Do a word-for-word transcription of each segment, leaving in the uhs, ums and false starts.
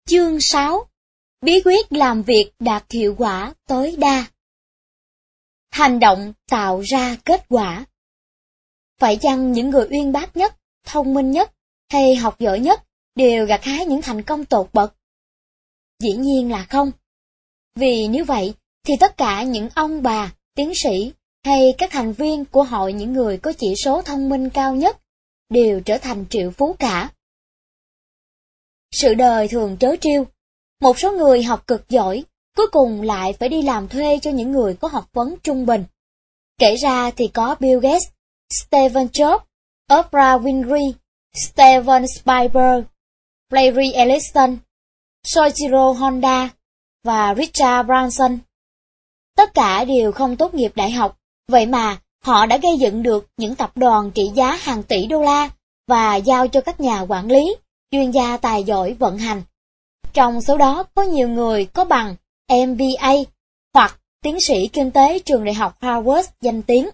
Chương sáu. Bí quyết làm việc đạt hiệu quả tối đa. Hành động tạo ra kết quả. Phải chăng những người uyên bác nhất, thông minh nhất hay học giỏi nhất đều gặt hái những thành công tột bậc? Dĩ nhiên là không. Vì nếu vậy thì tất cả những ông bà, tiến sĩ hay các thành viên của hội những người có chỉ số thông minh cao nhất đều trở thành triệu phú cả. Sự đời thường trớ trêu. Một số người học cực giỏi, cuối cùng lại phải đi làm thuê cho những người có học vấn trung bình. Kể ra thì có Bill Gates, Steve Jobs, Oprah Winfrey, Steven Spielberg, Larry Ellison, Soichiro Honda và Richard Branson. Tất cả đều không tốt nghiệp đại học, vậy mà họ đã gây dựng được những tập đoàn trị giá hàng tỷ đô la và giao cho các nhà quản lý, chuyên gia tài giỏi vận hành. Trong số đó có nhiều người có bằng M B A hoặc tiến sĩ kinh tế trường đại học Harvard danh tiếng.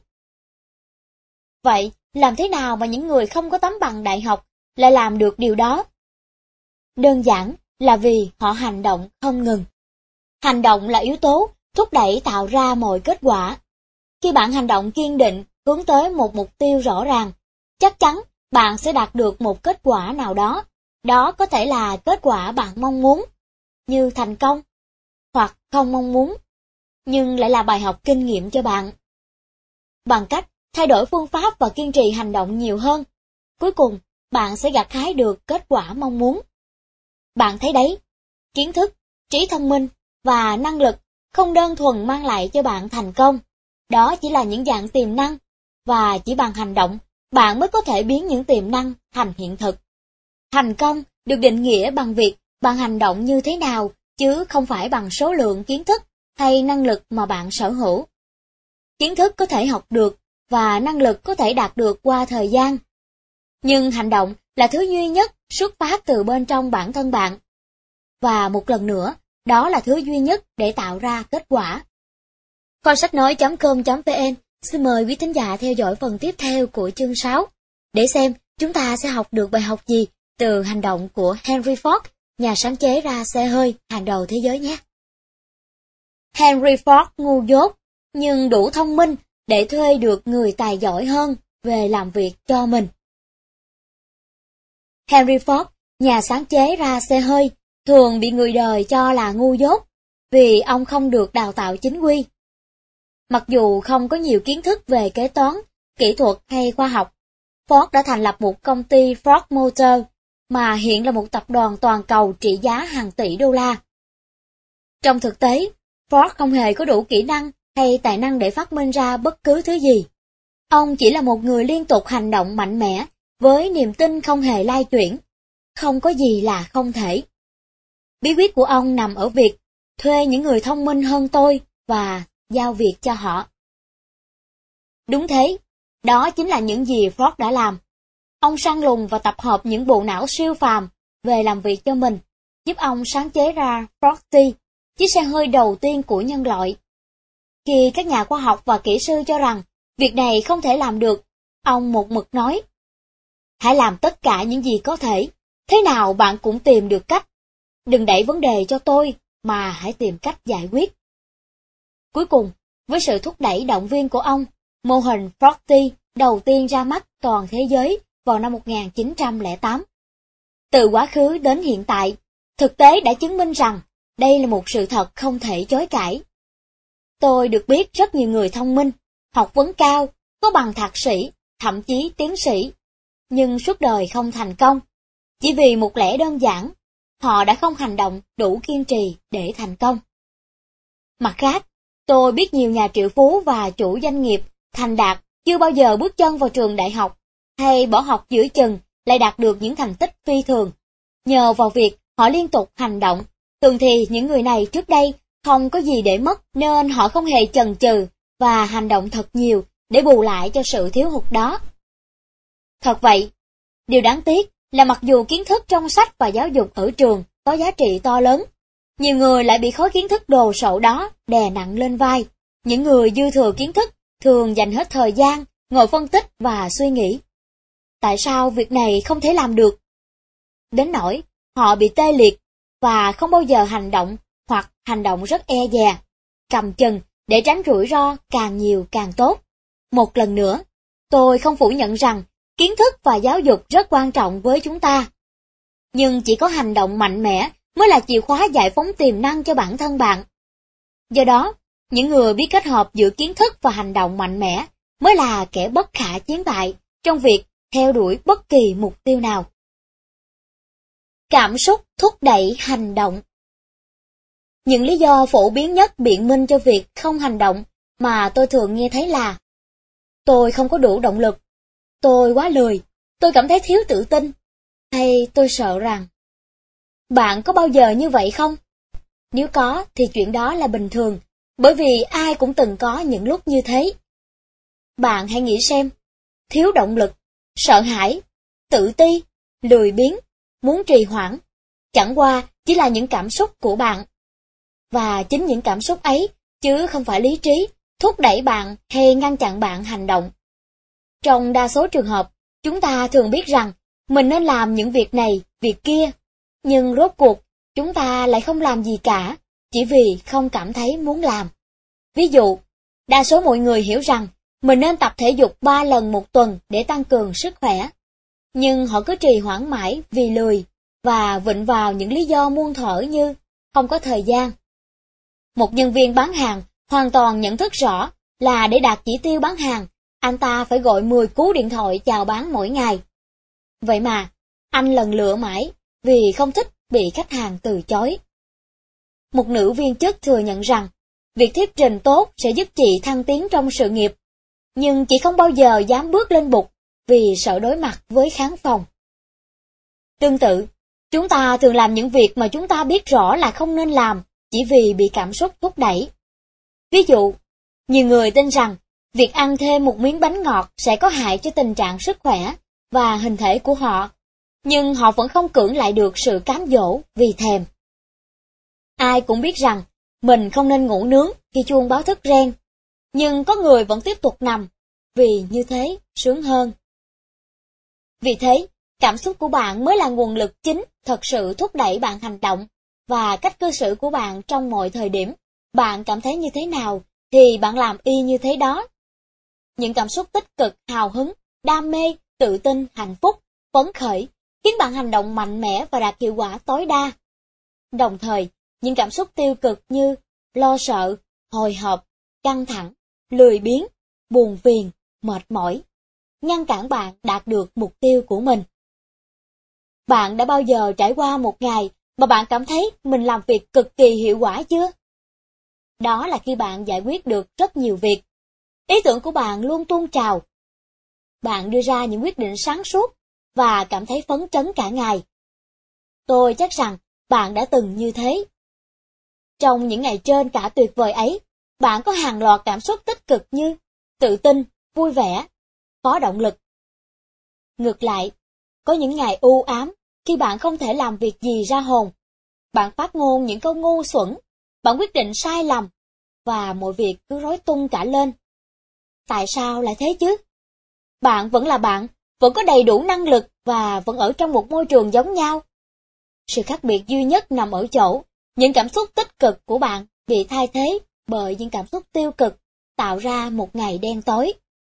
Vậy, làm thế nào mà những người không có tấm bằng đại học lại làm được điều đó? Đơn giản là vì họ hành động không ngừng. Hành động là yếu tố thúc đẩy tạo ra mọi kết quả. Khi bạn hành động kiên định, hướng tới một mục tiêu rõ ràng, chắc chắn bạn sẽ đạt được một kết quả nào đó. Đó có thể là kết quả bạn mong muốn, như thành công, hoặc không mong muốn, nhưng lại là bài học kinh nghiệm cho bạn. Bằng cách thay đổi phương pháp và kiên trì hành động nhiều hơn, cuối cùng bạn sẽ gặt hái được kết quả mong muốn. Bạn thấy đấy, kiến thức, trí thông minh và năng lực không đơn thuần mang lại cho bạn thành công, đó chỉ là những dạng tiềm năng, và chỉ bằng hành động, bạn mới có thể biến những tiềm năng thành hiện thực. Thành công được định nghĩa bằng việc bạn hành động như thế nào, chứ không phải bằng số lượng kiến thức hay năng lực mà bạn sở hữu. Kiến thức có thể học được và năng lực có thể đạt được qua thời gian. Nhưng hành động là thứ duy nhất xuất phát từ bên trong bản thân bạn. Và một lần nữa, đó là thứ duy nhất để tạo ra kết quả. Kho sách nói chấm com chấm vn xin mời quý thính giả theo dõi phần tiếp theo của chương sáu, để xem chúng ta sẽ học được bài học gì từ hành động của Henry Ford, nhà sáng chế ra xe hơi hàng đầu thế giới nhé. Henry Ford ngu dốt, nhưng đủ thông minh để thuê được người tài giỏi hơn về làm việc cho mình. Henry Ford, nhà sáng chế ra xe hơi, thường bị người đời cho là ngu dốt, vì ông không được đào tạo chính quy. Mặc dù không có nhiều kiến thức về kế toán, kỹ thuật hay khoa học, Ford đã thành lập một công ty Ford Motor, mà hiện là một tập đoàn toàn cầu trị giá hàng tỷ đô la. Trong thực tế, Ford không hề có đủ kỹ năng hay tài năng để phát minh ra bất cứ thứ gì. Ông chỉ là một người liên tục hành động mạnh mẽ, với niềm tin không hề lai chuyển. Không có gì là không thể. Bí quyết của ông nằm ở việc thuê những người thông minh hơn tôi và giao việc cho họ. Đúng thế, đó chính là những gì Ford đã làm. Ông săn lùng và tập hợp những bộ não siêu phàm về làm việc cho mình, giúp ông sáng chế ra Ford T, chiếc xe hơi đầu tiên của nhân loại. Khi các nhà khoa học và kỹ sư cho rằng việc này không thể làm được, ông một mực nói: hãy làm tất cả những gì có thể, thế nào bạn cũng tìm được cách. Đừng đẩy vấn đề cho tôi, mà hãy tìm cách giải quyết. Cuối cùng, với sự thúc đẩy động viên của ông, mô hình Ford T đầu tiên ra mắt toàn thế giới vào năm một nghìn chín trăm lẻ tám. Từ quá khứ đến hiện tại, thực tế đã chứng minh rằng đây là một sự thật không thể chối cãi. Tôi được biết rất nhiều người thông minh, học vấn cao, có bằng thạc sĩ, thậm chí tiến sĩ, nhưng suốt đời không thành công, chỉ vì một lẽ đơn giản, họ đã không hành động đủ kiên trì để thành công. Mặt khác, tôi biết nhiều nhà triệu phú và chủ doanh nghiệp thành đạt chưa bao giờ bước chân vào trường đại học, hay bỏ học giữa chừng lại đạt được những thành tích phi thường, nhờ vào việc họ liên tục hành động. Thường thì những người này trước đây không có gì để mất, nên họ không hề chần chừ và hành động thật nhiều để bù lại cho sự thiếu hụt đó. Thật vậy, điều đáng tiếc là mặc dù kiến thức trong sách và giáo dục ở trường có giá trị to lớn, nhiều người lại bị khối kiến thức đồ sộ đó đè nặng lên vai. Những người dư thừa kiến thức thường dành hết thời gian ngồi phân tích và suy nghĩ. Tại sao việc này không thể làm được? Đến nỗi họ bị tê liệt và không bao giờ hành động hoặc hành động rất e dè, cầm chừng để tránh rủi ro càng nhiều càng tốt. Một lần nữa, tôi không phủ nhận rằng kiến thức và giáo dục rất quan trọng với chúng ta. Nhưng chỉ có hành động mạnh mẽ mới là chìa khóa giải phóng tiềm năng cho bản thân bạn. Do đó, những người biết kết hợp giữa kiến thức và hành động mạnh mẽ mới là kẻ bất khả chiến bại trong việc theo đuổi bất kỳ mục tiêu nào. Cảm xúc thúc đẩy hành động. Những lý do phổ biến nhất biện minh cho việc không hành động mà tôi thường nghe thấy là: tôi không có đủ động lực, tôi quá lười, tôi cảm thấy thiếu tự tin, hay tôi sợ rằng. Bạn có bao giờ như vậy không? Nếu có thì chuyện đó là bình thường, bởi vì ai cũng từng có những lúc như thế. Bạn hãy nghĩ xem, thiếu động lực, sợ hãi, tự ti, lười biếng, muốn trì hoãn, chẳng qua chỉ là những cảm xúc của bạn. Và chính những cảm xúc ấy, chứ không phải lý trí, thúc đẩy bạn hay ngăn chặn bạn hành động. Trong đa số trường hợp, chúng ta thường biết rằng mình nên làm những việc này, việc kia, nhưng rốt cuộc, chúng ta lại không làm gì cả, chỉ vì không cảm thấy muốn làm. Ví dụ, đa số mọi người hiểu rằng mình nên tập thể dục ba lần một tuần để tăng cường sức khỏe. Nhưng họ cứ trì hoãn mãi vì lười, và vịnh vào những lý do muôn thuở như không có thời gian. Một nhân viên bán hàng hoàn toàn nhận thức rõ là để đạt chỉ tiêu bán hàng, anh ta phải gọi mười cú điện thoại chào bán mỗi ngày. Vậy mà, anh lần lựa mãi vì không thích bị khách hàng từ chối. Một nữ viên chức thừa nhận rằng việc thuyết trình tốt sẽ giúp chị thăng tiến trong sự nghiệp, nhưng chị không bao giờ dám bước lên bục vì sợ đối mặt với khán phòng. Tương tự, chúng ta thường làm những việc mà chúng ta biết rõ là không nên làm chỉ vì bị cảm xúc thúc đẩy. Ví dụ, nhiều người tin rằng việc ăn thêm một miếng bánh ngọt sẽ có hại cho tình trạng sức khỏe và hình thể của họ, nhưng họ vẫn không cưỡng lại được sự cám dỗ vì thèm. Ai cũng biết rằng mình không nên ngủ nướng khi chuông báo thức reng, nhưng có người vẫn tiếp tục nằm, vì như thế sướng hơn. Vì thế, cảm xúc của bạn mới là nguồn lực chính thật sự thúc đẩy bạn hành động, và cách cư xử của bạn trong mọi thời điểm. Bạn cảm thấy như thế nào thì bạn làm y như thế đó. Những cảm xúc tích cực, hào hứng, đam mê, tự tin, hạnh phúc, phấn khởi khiến bạn hành động mạnh mẽ và đạt hiệu quả tối đa. Đồng thời, những cảm xúc tiêu cực như lo sợ, hồi hộp, căng thẳng, lười biếng, buồn phiền, mệt mỏi ngăn cản bạn đạt được mục tiêu của mình. Bạn đã bao giờ trải qua một ngày mà bạn cảm thấy mình làm việc cực kỳ hiệu quả chưa? Đó là khi bạn giải quyết được rất nhiều việc. Ý tưởng của bạn luôn tuôn trào. Bạn đưa ra những quyết định sáng suốt và cảm thấy phấn chấn cả ngày. Tôi chắc rằng bạn đã từng như thế. Trong những ngày trên cả tuyệt vời ấy, bạn có hàng loạt cảm xúc tích cực như tự tin, vui vẻ, có động lực. Ngược lại, có những ngày u ám khi bạn không thể làm việc gì ra hồn. Bạn phát ngôn những câu ngu xuẩn, bạn quyết định sai lầm, và mọi việc cứ rối tung cả lên. Tại sao lại thế chứ? Bạn vẫn là bạn, vẫn có đầy đủ năng lực và vẫn ở trong một môi trường giống nhau. Sự khác biệt duy nhất nằm ở chỗ, những cảm xúc tích cực của bạn bị thay thế bởi những cảm xúc tiêu cực, tạo ra một ngày đen tối.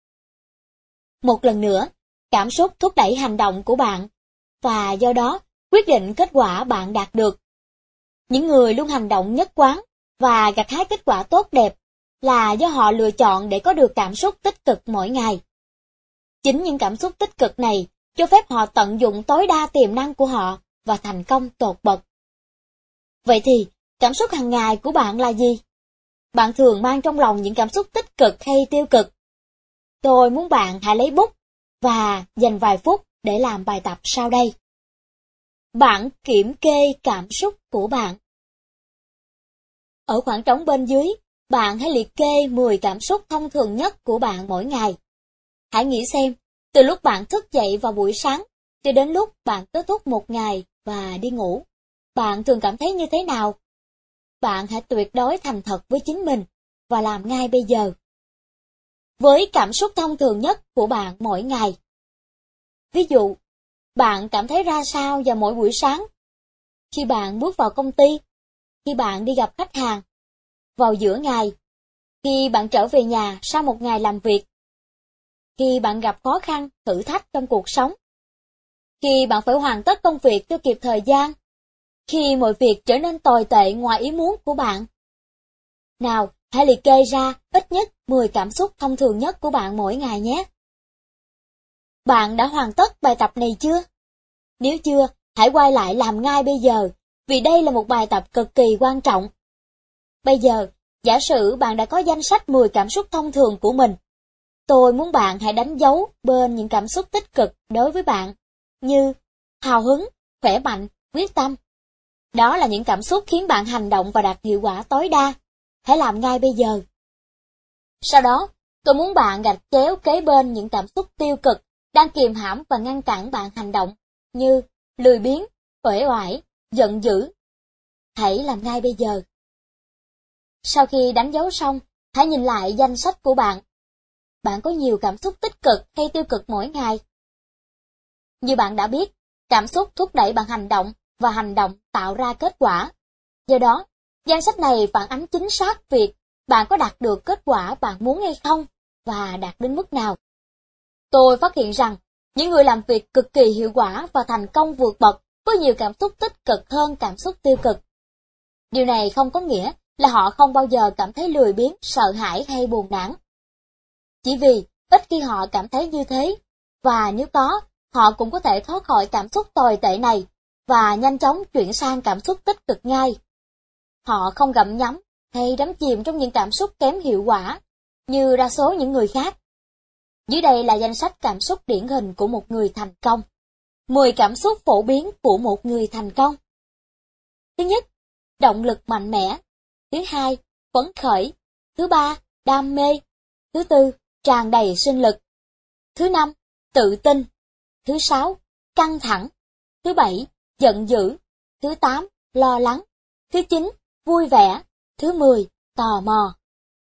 Một lần nữa, cảm xúc thúc đẩy hành động của bạn, và do đó quyết định kết quả bạn đạt được. Những người luôn hành động nhất quán và gặt hái kết quả tốt đẹp là do họ lựa chọn để có được cảm xúc tích cực mỗi ngày. Chính những cảm xúc tích cực này cho phép họ tận dụng tối đa tiềm năng của họ và thành công tột bậc. Vậy thì, cảm xúc hàng ngày của bạn là gì? Bạn thường mang trong lòng những cảm xúc tích cực hay tiêu cực? Tôi muốn bạn hãy lấy bút và dành vài phút để làm bài tập sau đây. Bảng kiểm kê cảm xúc của bạn. Ở khoảng trống bên dưới, bạn hãy liệt kê mười cảm xúc thông thường nhất của bạn mỗi ngày. Hãy nghĩ xem, từ lúc bạn thức dậy vào buổi sáng, cho đến lúc bạn kết thúc một ngày và đi ngủ, bạn thường cảm thấy như thế nào? Bạn hãy tuyệt đối thành thật với chính mình và làm ngay bây giờ. Với cảm xúc thông thường nhất của bạn mỗi ngày. Ví dụ, bạn cảm thấy ra sao vào mỗi buổi sáng? khi bạn bước vào công ty, khi bạn đi gặp khách hàng, vào giữa ngày, khi bạn trở về nhà sau một ngày làm việc, khi bạn gặp khó khăn, thử thách trong cuộc sống, khi bạn phải hoàn tất công việc cho kịp thời gian, khi mọi việc trở nên tồi tệ ngoài ý muốn của bạn. Nào, hãy liệt kê ra ít nhất mười cảm xúc thông thường nhất của bạn mỗi ngày nhé. Bạn đã hoàn tất bài tập này chưa? Nếu chưa, hãy quay lại làm ngay bây giờ, vì đây là một bài tập cực kỳ quan trọng. Bây giờ, giả sử bạn đã có danh sách mười cảm xúc thông thường của mình. Tôi muốn bạn hãy đánh dấu bên những cảm xúc tích cực đối với bạn, như hào hứng, khỏe mạnh, quyết tâm. Đó là những cảm xúc khiến bạn hành động và đạt hiệu quả tối đa. Hãy làm ngay bây giờ. Sau đó, tôi muốn bạn gạch chéo kế bên những cảm xúc tiêu cực đang kìm hãm và ngăn cản bạn hành động, như lười biếng, uể oải, giận dữ. Hãy làm ngay bây giờ. Sau khi đánh dấu xong, hãy nhìn lại danh sách của bạn. Bạn có nhiều cảm xúc tích cực hay tiêu cực mỗi ngày? Như bạn đã biết, cảm xúc thúc đẩy bạn hành động và hành động tạo ra kết quả. Do đó, danh sách này phản ánh chính xác việc bạn có đạt được kết quả bạn muốn hay không và đạt đến mức nào. Tôi phát hiện rằng, những người làm việc cực kỳ hiệu quả và thành công vượt bậc có nhiều cảm xúc tích cực hơn cảm xúc tiêu cực. Điều này không có nghĩa là họ không bao giờ cảm thấy lười biếng, sợ hãi hay buồn nản. Chỉ vì ít khi họ cảm thấy như thế, và nếu có, họ cũng có thể thoát khỏi cảm xúc tồi tệ này và nhanh chóng chuyển sang cảm xúc tích cực ngay. Họ không gặm nhấm hay đắm chìm trong những cảm xúc kém hiệu quả như đa số những người khác. Dưới đây là danh sách cảm xúc điển hình của một người thành công. mười cảm xúc phổ biến của một người thành công. Thứ nhất, động lực mạnh mẽ. Thứ hai, phấn khởi. Thứ ba, đam mê. Thứ tư, tràn đầy sinh lực. Thứ năm, tự tin. Thứ sáu, căng thẳng. Thứ bảy, giận dữ. Thứ tám, lo lắng. Thứ chín, vui vẻ. Thứ mười, tò mò.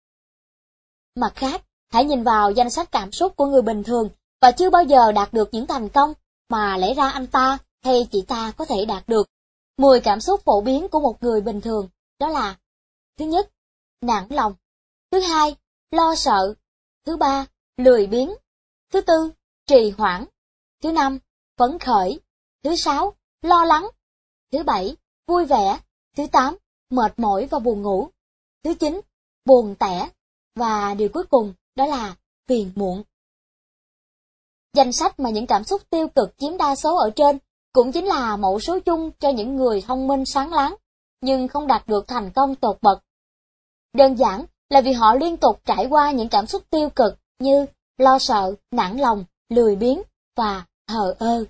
Mặt khác, hãy nhìn vào danh sách cảm xúc của người bình thường và chưa bao giờ đạt được những thành công mà lẽ ra anh ta hay chị ta có thể đạt được. mười cảm xúc phổ biến của một người bình thường đó là: thứ nhất, nản lòng. Thứ hai, lo sợ. Thứ ba, lười biếng. Thứ tư, trì hoãn. Thứ năm, phấn khởi. Thứ sáu, lo lắng. Thứ bảy, vui vẻ. Thứ tám, mệt mỏi và buồn ngủ. Thứ chín, buồn tẻ. Và điều cuối cùng đó là phiền muộn. Danh sách mà những cảm xúc tiêu cực chiếm đa số ở trên cũng chính là mẫu số chung cho những người thông minh sáng láng, nhưng không đạt được thành công tột bậc. Đơn giản là vì họ liên tục trải qua những cảm xúc tiêu cực như lo sợ, nản lòng, lười biếng và thờ ơ.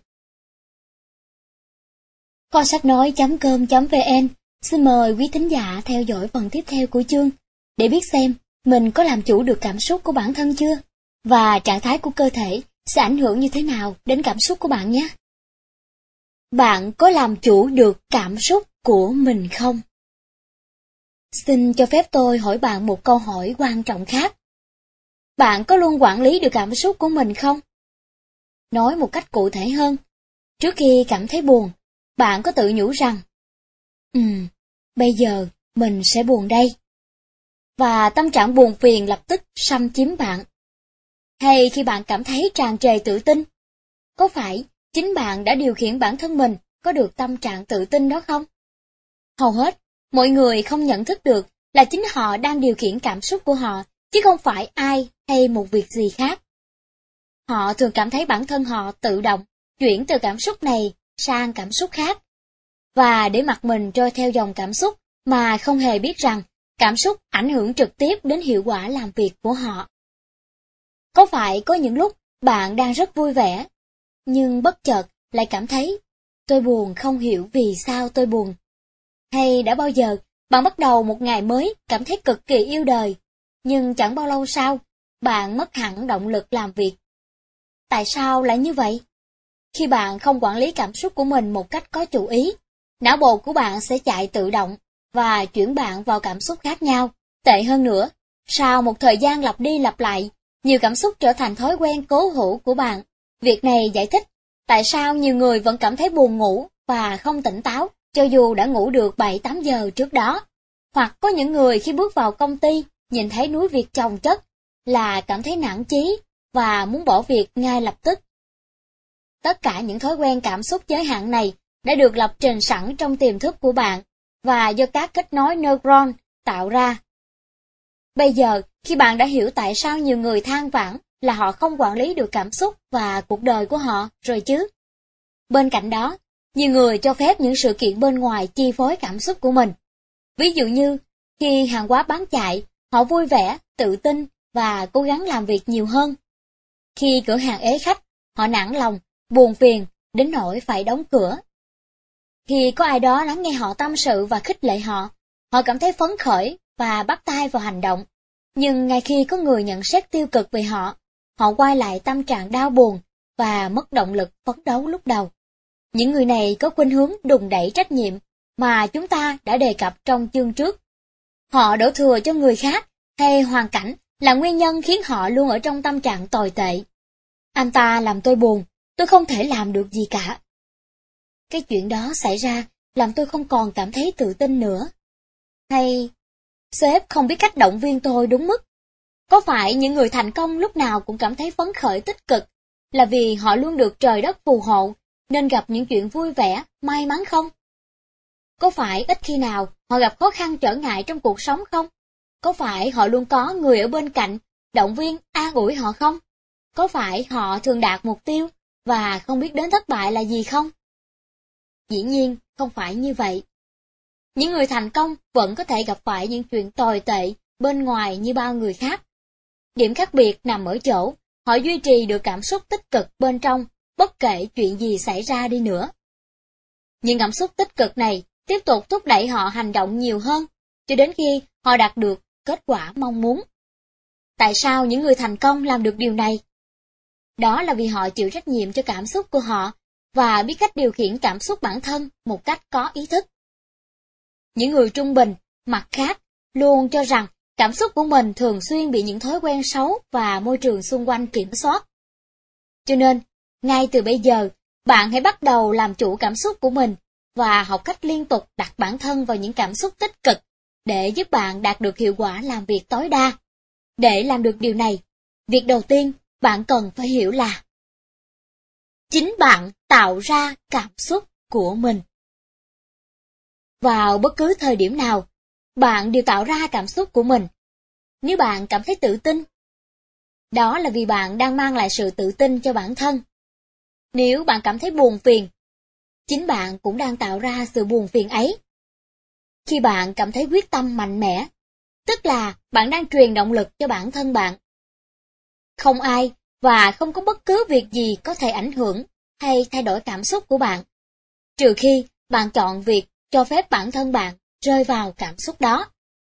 Kho sách nói chấm com chấm vn xin mời quý thính giả theo dõi phần tiếp theo của chương để biết xem mình có làm chủ được cảm xúc của bản thân chưa, và trạng thái của cơ thể sẽ ảnh hưởng như thế nào đến cảm xúc của bạn nhé. Bạn có làm chủ được cảm xúc của mình không? Xin cho phép tôi hỏi bạn một câu hỏi quan trọng khác. Bạn có luôn quản lý được cảm xúc của mình không? Nói một cách cụ thể hơn, trước khi cảm thấy buồn, bạn có tự nhủ rằng, Ừm, bây giờ mình sẽ buồn đây. Và tâm trạng buồn phiền lập tức xâm chiếm bạn. Hay khi bạn cảm thấy tràn trề tự tin, có phải chính bạn đã điều khiển bản thân mình có được tâm trạng tự tin đó không? Hầu hết, mọi người không nhận thức được là chính họ đang điều khiển cảm xúc của họ, chứ không phải ai hay một việc gì khác. Họ thường cảm thấy bản thân họ tự động chuyển từ cảm xúc này sang cảm xúc khác, và để mặc mình trôi theo dòng cảm xúc mà không hề biết rằng cảm xúc ảnh hưởng trực tiếp đến hiệu quả làm việc của họ. Có phải có những lúc bạn đang rất vui vẻ, nhưng bất chợt lại cảm thấy tôi buồn không hiểu vì sao tôi buồn? Hay đã bao giờ bạn bắt đầu một ngày mới cảm thấy cực kỳ yêu đời, nhưng chẳng bao lâu sau, bạn mất hẳn động lực làm việc? Tại sao lại như vậy? Khi bạn không quản lý cảm xúc của mình một cách có chủ ý, não bộ của bạn sẽ chạy tự động và chuyển bạn vào cảm xúc khác nhau. Tệ hơn nữa, sau một thời gian lặp đi lặp lại, nhiều cảm xúc trở thành thói quen cố hữu của bạn. Việc này giải thích tại sao nhiều người vẫn cảm thấy buồn ngủ và không tỉnh táo cho dù đã ngủ được bảy tám giờ trước đó. Hoặc có những người khi bước vào công ty, nhìn thấy núi việc chồng chất, là cảm thấy nản chí và muốn bỏ việc ngay lập tức. Tất cả những thói quen cảm xúc giới hạn này đã được lập trình sẵn trong tiềm thức của bạn và do các kết nối neuron tạo ra. Bây giờ, khi bạn đã hiểu tại sao nhiều người than vãn là họ không quản lý được cảm xúc và cuộc đời của họ rồi chứ. Bên cạnh đó, nhiều người cho phép những sự kiện bên ngoài chi phối cảm xúc của mình. Ví dụ như, khi hàng hóa bán chạy, họ vui vẻ, tự tin và cố gắng làm việc nhiều hơn. Khi cửa hàng ế khách, họ nản lòng, buồn phiền, đến nỗi phải đóng cửa. Khi có ai đó lắng nghe họ tâm sự và khích lệ họ, họ cảm thấy phấn khởi và bắt tay vào hành động. Nhưng ngay khi có người nhận xét tiêu cực về họ, họ quay lại tâm trạng đau buồn và mất động lực phấn đấu lúc đầu. Những người này có khuynh hướng đùn đẩy trách nhiệm mà chúng ta đã đề cập trong chương trước. Họ đổ thừa cho người khác hay hoàn cảnh là nguyên nhân khiến họ luôn ở trong tâm trạng tồi tệ. Anh ta làm tôi buồn, tôi không thể làm được gì cả. Cái chuyện đó xảy ra làm tôi không còn cảm thấy tự tin nữa. Hay, sếp không biết cách động viên tôi đúng mức. Có phải những người thành công lúc nào cũng cảm thấy phấn khởi tích cực là vì họ luôn được trời đất phù hộ nên gặp những chuyện vui vẻ, may mắn không? Có phải ít khi nào họ gặp khó khăn trở ngại trong cuộc sống không? Có phải họ luôn có người ở bên cạnh, động viên, an ủi họ không? Có phải họ thường đạt mục tiêu và không biết đến thất bại là gì không? Dĩ nhiên, không phải như vậy. Những người thành công vẫn có thể gặp phải những chuyện tồi tệ bên ngoài như bao người khác. Điểm khác biệt nằm ở chỗ, họ duy trì được cảm xúc tích cực bên trong, bất kể chuyện gì xảy ra đi nữa. Những cảm xúc tích cực này tiếp tục thúc đẩy họ hành động nhiều hơn, cho đến khi họ đạt được kết quả mong muốn. Tại sao những người thành công làm được điều này? Đó là vì họ chịu trách nhiệm cho cảm xúc của họ và biết cách điều khiển cảm xúc bản thân một cách có ý thức. Những người trung bình, mặt khác, luôn cho rằng cảm xúc của mình thường xuyên bị những thói quen xấu và môi trường xung quanh kiểm soát. Cho nên, ngay từ bây giờ, bạn hãy bắt đầu làm chủ cảm xúc của mình và học cách liên tục đặt bản thân vào những cảm xúc tích cực để giúp bạn đạt được hiệu quả làm việc tối đa. Để làm được điều này, việc đầu tiên bạn cần phải hiểu là chính bạn tạo ra cảm xúc của mình. Vào bất cứ thời điểm nào, bạn đều tạo ra cảm xúc của mình. Nếu bạn cảm thấy tự tin, đó là vì bạn đang mang lại sự tự tin cho bản thân. Nếu bạn cảm thấy buồn phiền, chính bạn cũng đang tạo ra sự buồn phiền ấy. Khi bạn cảm thấy quyết tâm mạnh mẽ, tức là bạn đang truyền động lực cho bản thân bạn. Không ai và không có bất cứ việc gì có thể ảnh hưởng hay thay đổi cảm xúc của bạn, trừ khi bạn chọn việc cho phép bản thân bạn rơi vào cảm xúc đó.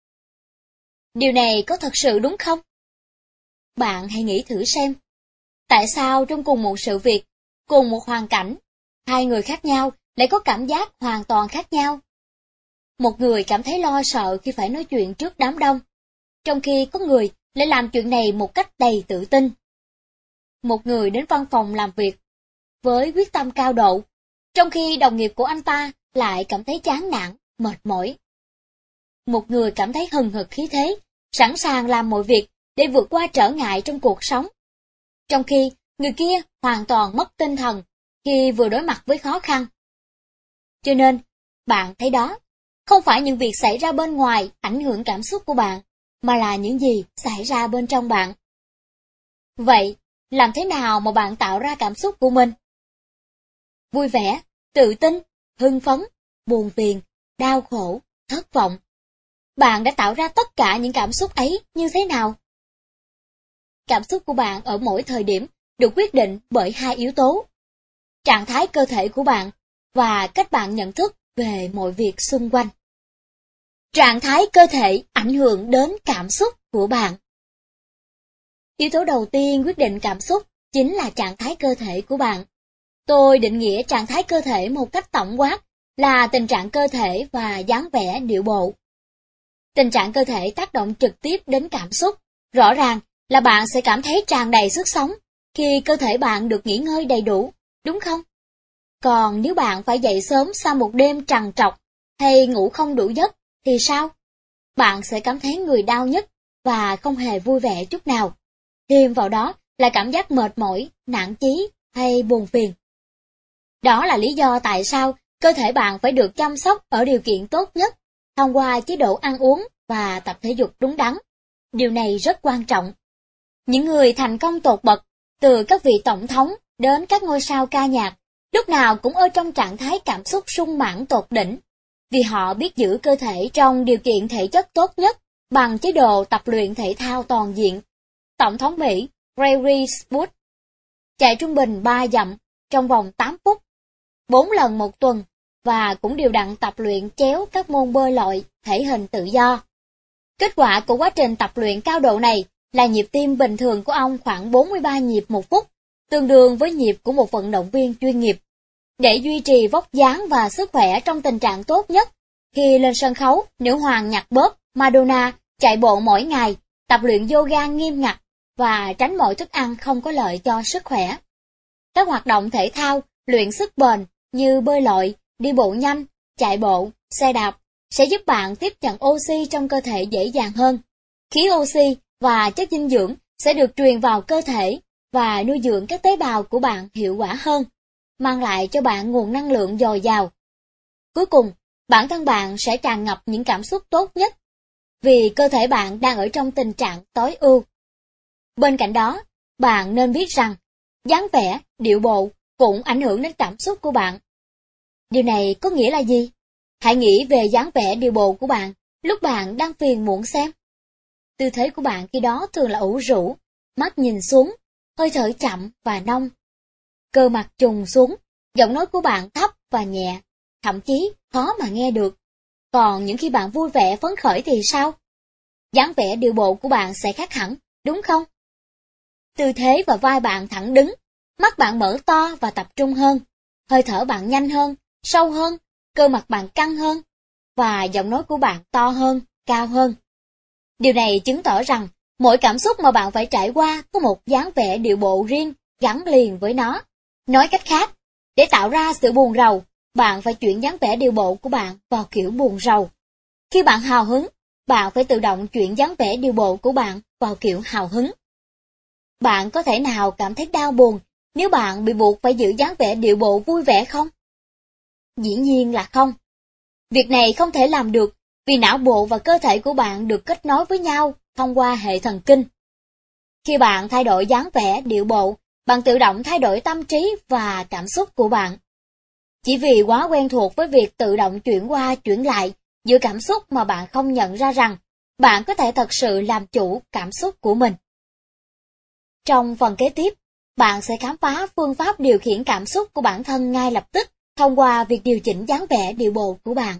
Điều này có thật sự đúng không? Bạn hãy nghĩ thử xem, tại sao trong cùng một sự việc, cùng một hoàn cảnh, hai người khác nhau lại có cảm giác hoàn toàn khác nhau? Một người cảm thấy lo sợ khi phải nói chuyện trước đám đông, trong khi có người lại làm chuyện này một cách đầy tự tin. Một người đến văn phòng làm việc với quyết tâm cao độ, trong khi đồng nghiệp của anh ta lại cảm thấy chán nản, mệt mỏi. Một người cảm thấy hừng hực khí thế, sẵn sàng làm mọi việc để vượt qua trở ngại trong cuộc sống, trong khi người kia hoàn toàn mất tinh thần khi vừa đối mặt với khó khăn. Cho nên, bạn thấy đó, không phải những việc xảy ra bên ngoài ảnh hưởng cảm xúc của bạn, mà là những gì xảy ra bên trong bạn. Vậy, làm thế nào mà bạn tạo ra cảm xúc của mình? Vui vẻ, tự tin, hưng phấn, buồn phiền, đau khổ, thất vọng. Bạn đã tạo ra tất cả những cảm xúc ấy như thế nào? Cảm xúc của bạn ở mỗi thời điểm được quyết định bởi hai yếu tố: trạng thái cơ thể của bạn và cách bạn nhận thức về mọi việc xung quanh. Trạng thái cơ thể ảnh hưởng đến cảm xúc của bạn. Yếu tố đầu tiên quyết định cảm xúc chính là trạng thái cơ thể của bạn. Tôi định nghĩa trạng thái cơ thể một cách tổng quát là tình trạng cơ thể và dáng vẻ điệu bộ. Tình trạng cơ thể tác động trực tiếp đến cảm xúc. Rõ ràng là bạn sẽ cảm thấy tràn đầy sức sống khi cơ thể bạn được nghỉ ngơi đầy đủ, đúng không? Còn nếu bạn phải dậy sớm sau một đêm trằn trọc hay ngủ không đủ giấc thì sao? Bạn sẽ cảm thấy người đau nhức và không hề vui vẻ chút nào. Thêm vào đó là cảm giác mệt mỏi, nản chí hay buồn phiền. Đó là lý do tại sao cơ thể bạn phải được chăm sóc ở điều kiện tốt nhất thông qua chế độ ăn uống và tập thể dục đúng đắn. Điều này rất quan trọng. Những người thành công tột bậc, từ các vị tổng thống đến các ngôi sao ca nhạc, lúc nào cũng ở trong trạng thái cảm xúc sung mãn tột đỉnh, vì họ biết giữ cơ thể trong điều kiện thể chất tốt nhất bằng chế độ tập luyện thể thao toàn diện. Tổng thống Mỹ George Bush chạy trung bình ba dặm trong vòng tám phút, bốn lần một tuần, và cũng đều đặn tập luyện chéo các môn bơi lội, thể hình tự do. Kết quả của quá trình tập luyện cao độ này là nhịp tim bình thường của ông khoảng bốn mươi ba nhịp một phút, tương đương với nhịp của một vận động viên chuyên nghiệp. Để duy trì vóc dáng và sức khỏe trong tình trạng tốt nhất, khi lên sân khấu, nữ hoàng nhạc pop Madonna chạy bộ mỗi ngày, tập luyện yoga nghiêm ngặt và tránh mọi thức ăn không có lợi cho sức khỏe. Các hoạt động thể thao, luyện sức bền như bơi lội, đi bộ nhanh, chạy bộ, xe đạp sẽ giúp bạn tiếp nhận oxy trong cơ thể dễ dàng hơn. Khí oxy và chất dinh dưỡng sẽ được truyền vào cơ thể và nuôi dưỡng các tế bào của bạn hiệu quả hơn, mang lại cho bạn nguồn năng lượng dồi dào. Cuối cùng, bản thân bạn sẽ tràn ngập những cảm xúc tốt nhất, vì cơ thể bạn đang ở trong tình trạng tối ưu. Bên cạnh đó, bạn nên biết rằng, dáng vẻ, điệu bộ cũng ảnh hưởng đến cảm xúc của bạn. Điều này có nghĩa là gì? Hãy nghĩ về dáng vẻ điệu bộ của bạn lúc bạn đang phiền muộn xem. Tư thế của bạn khi đó thường là ủ rũ, mắt nhìn xuống, hơi thở chậm và nông. Cơ mặt trùng xuống, giọng nói của bạn thấp và nhẹ, thậm chí khó mà nghe được. Còn những khi bạn vui vẻ phấn khởi thì sao? Dáng vẻ điệu bộ của bạn sẽ khác hẳn, đúng không? Tư thế và vai bạn thẳng đứng, mắt bạn mở to và tập trung hơn, hơi thở bạn nhanh hơn, sâu hơn, cơ mặt bạn căng hơn, và giọng nói của bạn to hơn, cao hơn. Điều này chứng tỏ rằng mỗi cảm xúc mà bạn phải trải qua có một dáng vẻ điệu bộ riêng gắn liền với nó. Nói cách khác, để tạo ra sự buồn rầu, bạn phải chuyển dáng vẻ điệu bộ của bạn vào kiểu buồn rầu. Khi bạn hào hứng, bạn phải tự động chuyển dáng vẻ điệu bộ của bạn vào kiểu hào hứng. Bạn có thể nào cảm thấy đau buồn nếu bạn bị buộc phải giữ dáng vẻ điệu bộ vui vẻ không? Dĩ nhiên là không. Việc này không thể làm được vì não bộ và cơ thể của bạn được kết nối với nhau thông qua hệ thần kinh. Khi bạn thay đổi dáng vẻ điệu bộ, bạn tự động thay đổi tâm trí và cảm xúc của bạn. Chỉ vì quá quen thuộc với việc tự động chuyển qua chuyển lại giữa cảm xúc mà bạn không nhận ra rằng bạn có thể thật sự làm chủ cảm xúc của mình. Trong phần kế tiếp, bạn sẽ khám phá phương pháp điều khiển cảm xúc của bản thân ngay lập tức thông qua việc điều chỉnh dáng vẻ điệu bộ của bạn.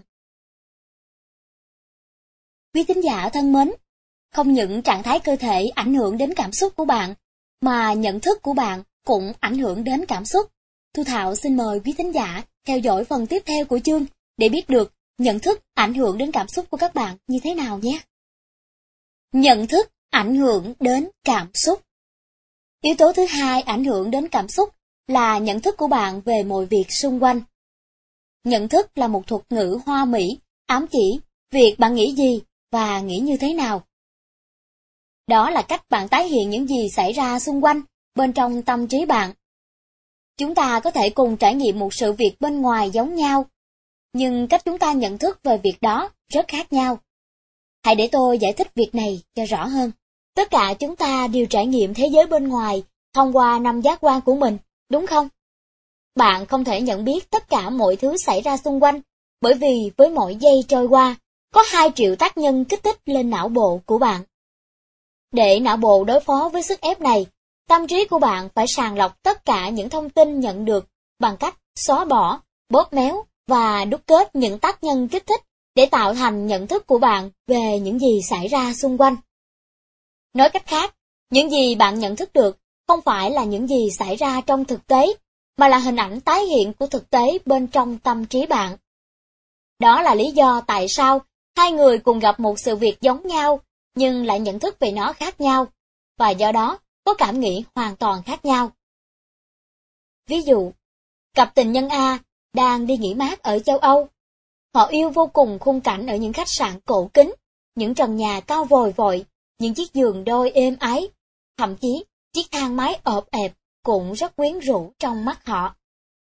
Quý thính giả thân mến, không những trạng thái cơ thể ảnh hưởng đến cảm xúc của bạn, mà nhận thức của bạn cũng ảnh hưởng đến cảm xúc. Thu Thảo xin mời quý thính giả theo dõi phần tiếp theo của chương để biết được nhận thức ảnh hưởng đến cảm xúc của các bạn như thế nào nhé. Nhận thức ảnh hưởng đến cảm xúc. Yếu tố thứ hai ảnh hưởng đến cảm xúc là nhận thức của bạn về mọi việc xung quanh. Nhận thức là một thuật ngữ hoa mỹ, ám chỉ việc bạn nghĩ gì và nghĩ như thế nào. Đó là cách bạn tái hiện những gì xảy ra xung quanh, bên trong tâm trí bạn. Chúng ta có thể cùng trải nghiệm một sự việc bên ngoài giống nhau, nhưng cách chúng ta nhận thức về việc đó rất khác nhau. Hãy để tôi giải thích việc này cho rõ hơn. Tất cả chúng ta đều trải nghiệm thế giới bên ngoài thông qua năm giác quan của mình, đúng không? Bạn không thể nhận biết tất cả mọi thứ xảy ra xung quanh, bởi vì với mỗi giây trôi qua, có hai triệu tác nhân kích thích lên não bộ của bạn. Để não bộ đối phó với sức ép này, tâm trí của bạn phải sàng lọc tất cả những thông tin nhận được bằng cách xóa bỏ, bóp méo và đúc kết những tác nhân kích thích để tạo thành nhận thức của bạn về những gì xảy ra xung quanh. Nói cách khác, những gì bạn nhận thức được không phải là những gì xảy ra trong thực tế, mà là hình ảnh tái hiện của thực tế bên trong tâm trí bạn. Đó là lý do tại sao hai người cùng gặp một sự việc giống nhau, nhưng lại nhận thức về nó khác nhau, và do đó có cảm nghĩ hoàn toàn khác nhau. Ví dụ, Cặp tình nhân A đang đi nghỉ mát ở châu Âu. Họ yêu vô cùng khung cảnh ở những khách sạn cổ kính, những trần nhà cao vòi vội, những chiếc giường đôi êm ái, thậm chí chiếc thang máy ộp ẹp cũng rất quyến rũ trong mắt họ.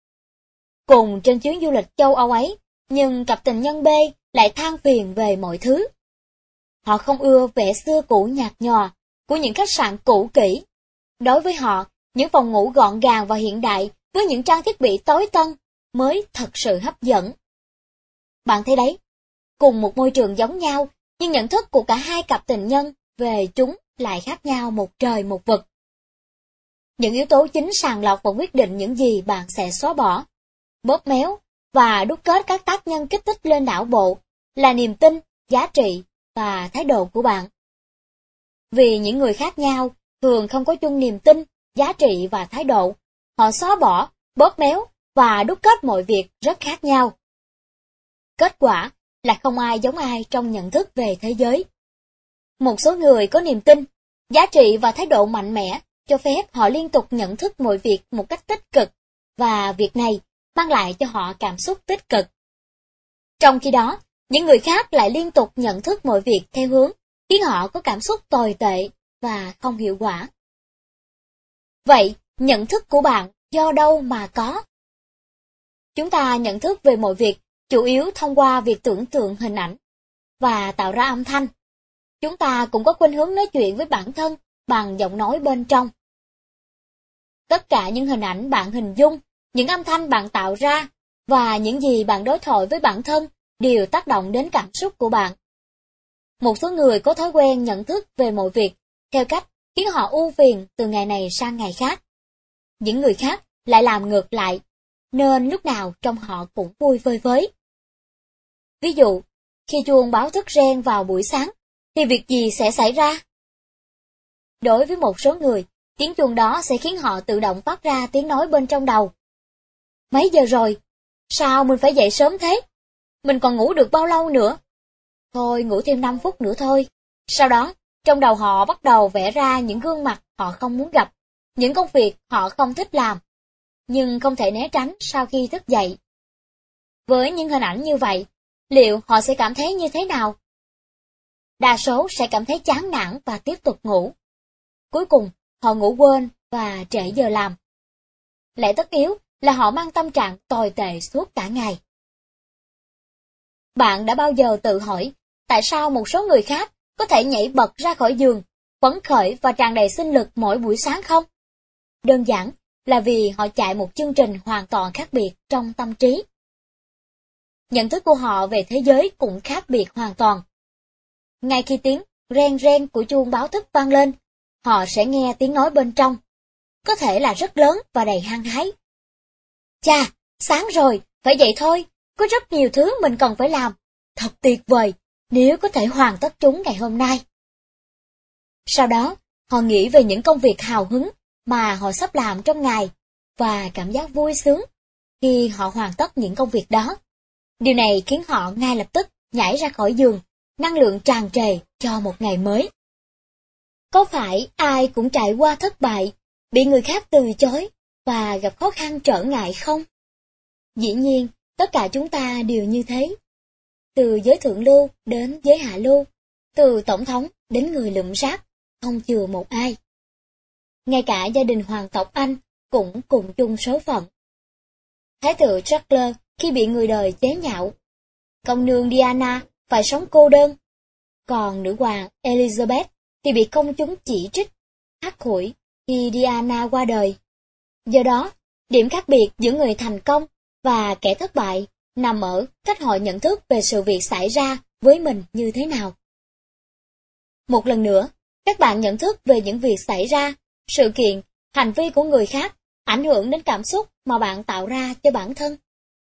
Cùng trên chuyến du lịch châu Âu ấy, nhưng cặp tình nhân B lại than phiền về mọi thứ. Họ không ưa vẻ xưa cũ nhạt nhòa của những khách sạn cũ kỹ. Đối với họ, những phòng ngủ gọn gàng và hiện đại với những trang thiết bị tối tân mới thật sự hấp dẫn. Bạn thấy đấy, cùng một môi trường giống nhau, nhưng nhận thức của cả hai cặp tình nhân về chúng lại khác nhau một trời một vực. Những yếu tố chính sàng lọc và quyết định những gì bạn sẽ xóa bỏ, bóp méo và đúc kết các tác nhân kích thích lên não bộ là niềm tin, giá trị và thái độ của bạn. Vì những người khác nhau thường không có chung niềm tin, giá trị và thái độ, họ xóa bỏ, bóp méo và đúc kết mọi việc rất khác nhau. Kết quả là không ai giống ai trong nhận thức về thế giới. Một số người có niềm tin, giá trị và thái độ mạnh mẽ cho phép họ liên tục nhận thức mọi việc một cách tích cực, và việc này mang lại cho họ cảm xúc tích cực. Trong khi đó, những người khác lại liên tục nhận thức mọi việc theo hướng khiến họ có cảm xúc tồi tệ và không hiệu quả. Vậy, nhận thức của bạn do đâu mà có? Chúng ta nhận thức về mọi việc chủ yếu thông qua việc tưởng tượng hình ảnh và tạo ra âm thanh. Chúng ta cũng có khuynh hướng nói chuyện với bản thân bằng giọng nói bên trong. Tất cả những hình ảnh bạn hình dung, những âm thanh bạn tạo ra và những gì bạn đối thoại với bản thân đều tác động đến cảm xúc của bạn. Một số người có thói quen nhận thức về mọi việc theo cách khiến họ ưu phiền từ ngày này sang ngày khác. Những người khác lại làm ngược lại, nên lúc nào trong họ cũng vui vơi với. Ví dụ, khi chuông báo thức reng vào buổi sáng, thì việc gì sẽ xảy ra? Đối với một số người, tiếng chuông đó sẽ khiến họ tự động phát ra tiếng nói bên trong đầu. Mấy giờ rồi? Sao mình phải dậy sớm thế? Mình còn ngủ được bao lâu nữa? Thôi ngủ thêm năm phút nữa thôi. Sau đó, trong đầu họ bắt đầu vẽ ra những gương mặt họ không muốn gặp, những công việc họ không thích làm, nhưng không thể né tránh sau khi thức dậy. Với những hình ảnh như vậy, liệu họ sẽ cảm thấy như thế nào? Đa số sẽ cảm thấy chán nản và tiếp tục ngủ. Cuối cùng, họ ngủ quên và trễ giờ làm. Lẽ tất yếu là họ mang tâm trạng tồi tệ suốt cả ngày. Bạn đã bao giờ tự hỏi, tại sao một số người khác có thể nhảy bật ra khỏi giường, phấn khởi và tràn đầy sinh lực mỗi buổi sáng không? Đơn giản là vì họ chạy một chương trình hoàn toàn khác biệt trong tâm trí. Nhận thức của họ về thế giới cũng khác biệt hoàn toàn. Ngay khi tiếng reng reng của chuông báo thức vang lên, họ sẽ nghe tiếng nói bên trong, có thể là rất lớn và đầy hăng hái. Chà, sáng rồi, phải dậy thôi, có rất nhiều thứ mình cần phải làm. Thật tuyệt vời, nếu có thể hoàn tất chúng ngày hôm nay. Sau đó, họ nghĩ về những công việc hào hứng mà họ sắp làm trong ngày, và cảm giác vui sướng khi họ hoàn tất những công việc đó. Điều này khiến họ ngay lập tức nhảy ra khỏi giường, năng lượng tràn trề cho một ngày mới. Có phải ai cũng trải qua thất bại, bị người khác từ chối và gặp khó khăn trở ngại không? Dĩ nhiên, tất cả chúng ta đều như thế. Từ giới thượng lưu đến giới hạ lưu, từ tổng thống đến người lụm rác, không chừa một ai. Ngay cả gia đình hoàng tộc Anh cũng cùng chung số phận. Thái tử Charles khi bị người đời chế nhạo, công nương Diana phải sống cô đơn, còn nữ hoàng Elizabeth thì bị công chúng chỉ trích, hắt hủi khi Diana qua đời. Do đó, điểm khác biệt giữa người thành công và kẻ thất bại nằm ở cách họ nhận thức về sự việc xảy ra với mình như thế nào. Một lần nữa, các bạn nhận thức về những việc xảy ra, sự kiện, hành vi của người khác ảnh hưởng đến cảm xúc mà bạn tạo ra cho bản thân.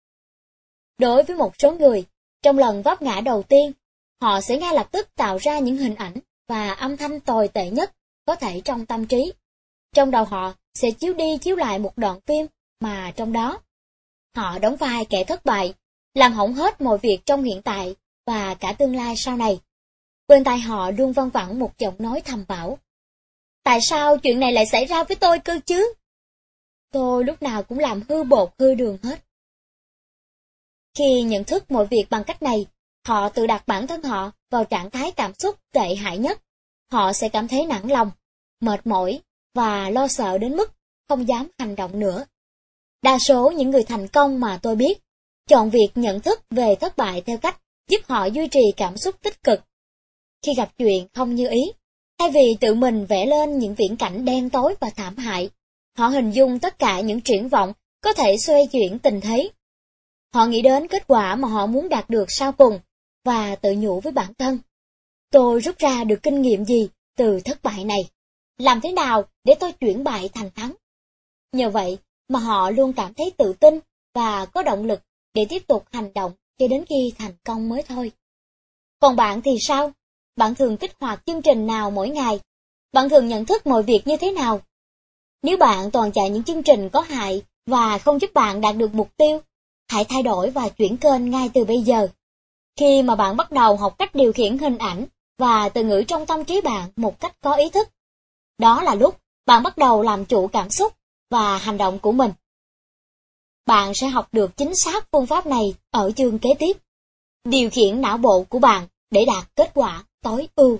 Đối với một số người, trong lần vấp ngã đầu tiên, họ sẽ ngay lập tức tạo ra những hình ảnh và âm thanh tồi tệ nhất có thể trong tâm trí. Trong đầu họ sẽ chiếu đi chiếu lại một đoạn phim mà trong đó họ đóng vai kẻ thất bại, làm hỏng hết mọi việc trong hiện tại và cả tương lai sau này. Bên tai họ luôn văng vẳng một giọng nói thầm bảo: tại sao chuyện này lại xảy ra với tôi cơ chứ? tôi lúc nào cũng làm hư bột hư đường hết. Khi nhận thức mọi việc bằng cách này, họ tự đặt bản thân họ vào trạng thái cảm xúc tệ hại nhất. Họ sẽ cảm thấy nản lòng, mệt mỏi và lo sợ đến mức không dám hành động nữa. Đa số những người thành công mà tôi biết, chọn việc nhận thức về thất bại theo cách giúp họ duy trì cảm xúc tích cực. Khi gặp chuyện không như ý, thay vì tự mình vẽ lên những viễn cảnh đen tối và thảm hại, họ hình dung tất cả những triển vọng có thể xoay chuyển tình thế. Họ nghĩ đến kết quả mà họ muốn đạt được sau cùng, và tự nhủ với bản thân: tôi rút ra được kinh nghiệm gì từ thất bại này? Làm thế nào để tôi chuyển bại thành thắng? Nhờ vậy mà họ luôn cảm thấy tự tin và có động lực để tiếp tục hành động cho đến khi thành công mới thôi. Còn bạn thì sao? Bạn thường kích hoạt chương trình nào mỗi ngày? Bạn thường nhận thức mọi việc như thế nào? Nếu bạn toàn chạy những chương trình có hại và không giúp bạn đạt được mục tiêu, hãy thay đổi và chuyển kênh ngay từ bây giờ. Khi mà bạn bắt đầu học cách điều khiển hình ảnh và từ ngữ trong tâm trí bạn một cách có ý thức, đó là lúc bạn bắt đầu làm chủ cảm xúc và hành động của mình. Bạn sẽ học được chính xác phương pháp này ở chương kế tiếp. Điều khiển não bộ của bạn để đạt kết quả tối ưu.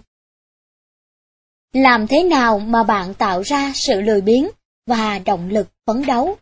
Làm thế nào mà bạn tạo ra sự lười biếng và động lực phấn đấu?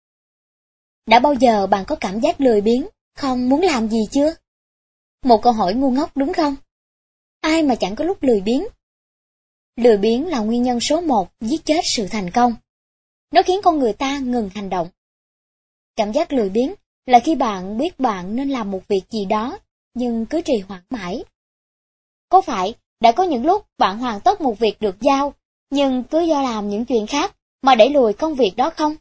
Đã bao giờ bạn có cảm giác lười biếng, không muốn làm gì chưa? Một câu hỏi ngu ngốc đúng không? Ai mà chẳng có lúc lười biếng? Lười biếng là nguyên nhân số một giết chết sự thành công. Nó khiến con người ta ngừng hành động. Cảm giác lười biếng là khi bạn biết bạn nên làm một việc gì đó, nhưng cứ trì hoãn mãi. Có phải đã có những lúc bạn hoàn tất một việc được giao, nhưng cứ do làm những chuyện khác mà đẩy lùi công việc đó không?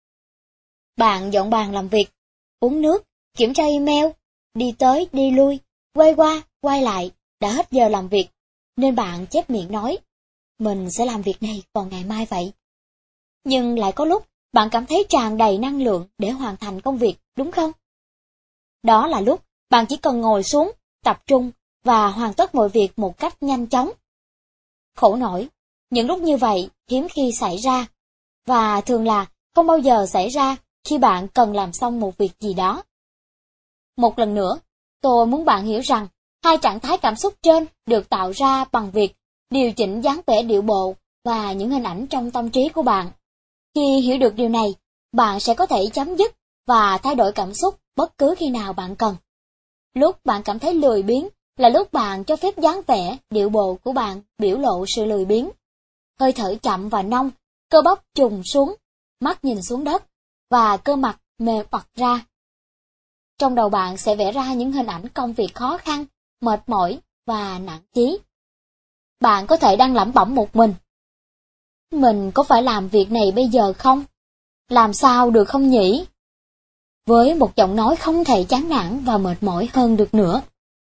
Bạn dọn bàn làm việc, uống nước, kiểm tra email, đi tới đi lui, quay qua, quay lại, đã hết giờ làm việc, nên bạn chép miệng nói: mình sẽ làm việc này vào ngày mai vậy. Nhưng lại có lúc bạn cảm thấy tràn đầy năng lượng để hoàn thành công việc, đúng không? Đó là lúc bạn chỉ cần ngồi xuống, tập trung và hoàn tất mọi việc một cách nhanh chóng. Khổ nổi, những lúc như vậy hiếm khi xảy ra, và thường là không bao giờ xảy ra khi bạn cần làm xong một việc gì đó. Một lần nữa, tôi muốn bạn hiểu rằng hai trạng thái cảm xúc trên được tạo ra bằng việc điều chỉnh dáng vẻ điệu bộ và những hình ảnh trong tâm trí của bạn. Khi hiểu được điều này, bạn sẽ có thể chấm dứt và thay đổi cảm xúc bất cứ khi nào bạn cần. Lúc bạn cảm thấy lười biếng là lúc bạn cho phép dáng vẻ, điệu bộ của bạn biểu lộ sự lười biếng. Hơi thở chậm và nông, cơ bắp trùng xuống, mắt nhìn xuống đất, và cơ mặt mềm bật ra. Trong đầu bạn sẽ vẽ ra những hình ảnh công việc khó khăn, mệt mỏi và nản chí. Bạn có thể đang lẩm bẩm một mình: mình có phải làm việc này bây giờ không? Làm sao được không nhỉ? Với một giọng nói không thể chán nản và mệt mỏi hơn được nữa.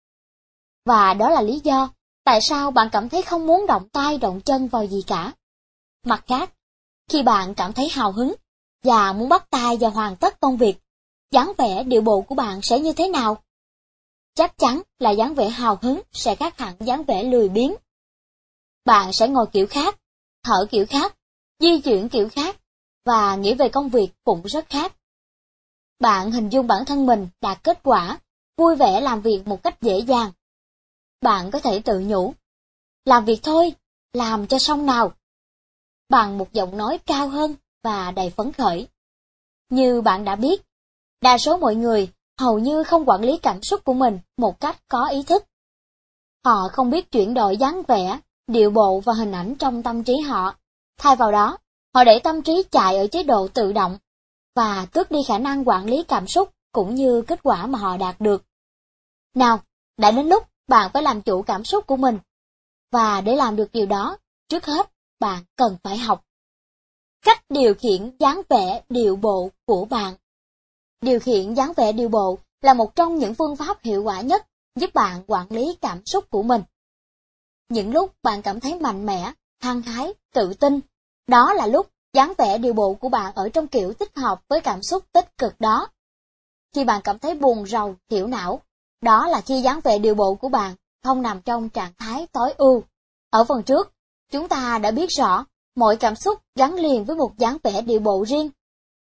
Và đó là lý do tại sao bạn cảm thấy không muốn động tay động chân vào gì cả. Mặt khác, khi bạn cảm thấy hào hứng và muốn bắt tay vào hoàn tất công việc, dáng vẻ điệu bộ của bạn sẽ như thế nào? Chắc chắn là dáng vẻ hào hứng sẽ khác hẳn dáng vẻ lười biếng. Bạn sẽ ngồi kiểu khác, thở kiểu khác, di chuyển kiểu khác, và nghĩ về công việc cũng rất khác. Bạn hình dung bản thân mình đạt kết quả, vui vẻ làm việc một cách dễ dàng. Bạn có thể tự nhủ: làm việc thôi, làm cho xong nào, bằng một giọng nói cao hơn và đầy phấn khởi. Như bạn đã biết, đa số mọi người hầu như không quản lý cảm xúc của mình một cách có ý thức. Họ không biết chuyển đổi dáng vẻ, điệu bộ và hình ảnh trong tâm trí họ. Thay vào đó, họ để tâm trí chạy ở chế độ tự động và tước đi khả năng quản lý cảm xúc cũng như kết quả mà họ đạt được. Nào, đã đến lúc bạn phải làm chủ cảm xúc của mình. Và để làm được điều đó, trước hết, bạn cần phải học cách điều khiển dáng vẻ điệu bộ của bạn. Điều khiển dáng vẻ điệu bộ là một trong những phương pháp hiệu quả nhất giúp bạn quản lý cảm xúc của mình. Những lúc bạn cảm thấy mạnh mẽ, hăng hái, tự tin, đó là lúc dáng vẻ điệu bộ của bạn ở trong kiểu thích hợp với cảm xúc tích cực đó. Khi bạn cảm thấy buồn rầu, thiểu não, đó là khi dáng vẻ điệu bộ của bạn không nằm trong trạng thái tối ưu. Ở phần trước, chúng ta đã biết rõ mỗi cảm xúc gắn liền với một dáng vẻ điệu bộ riêng.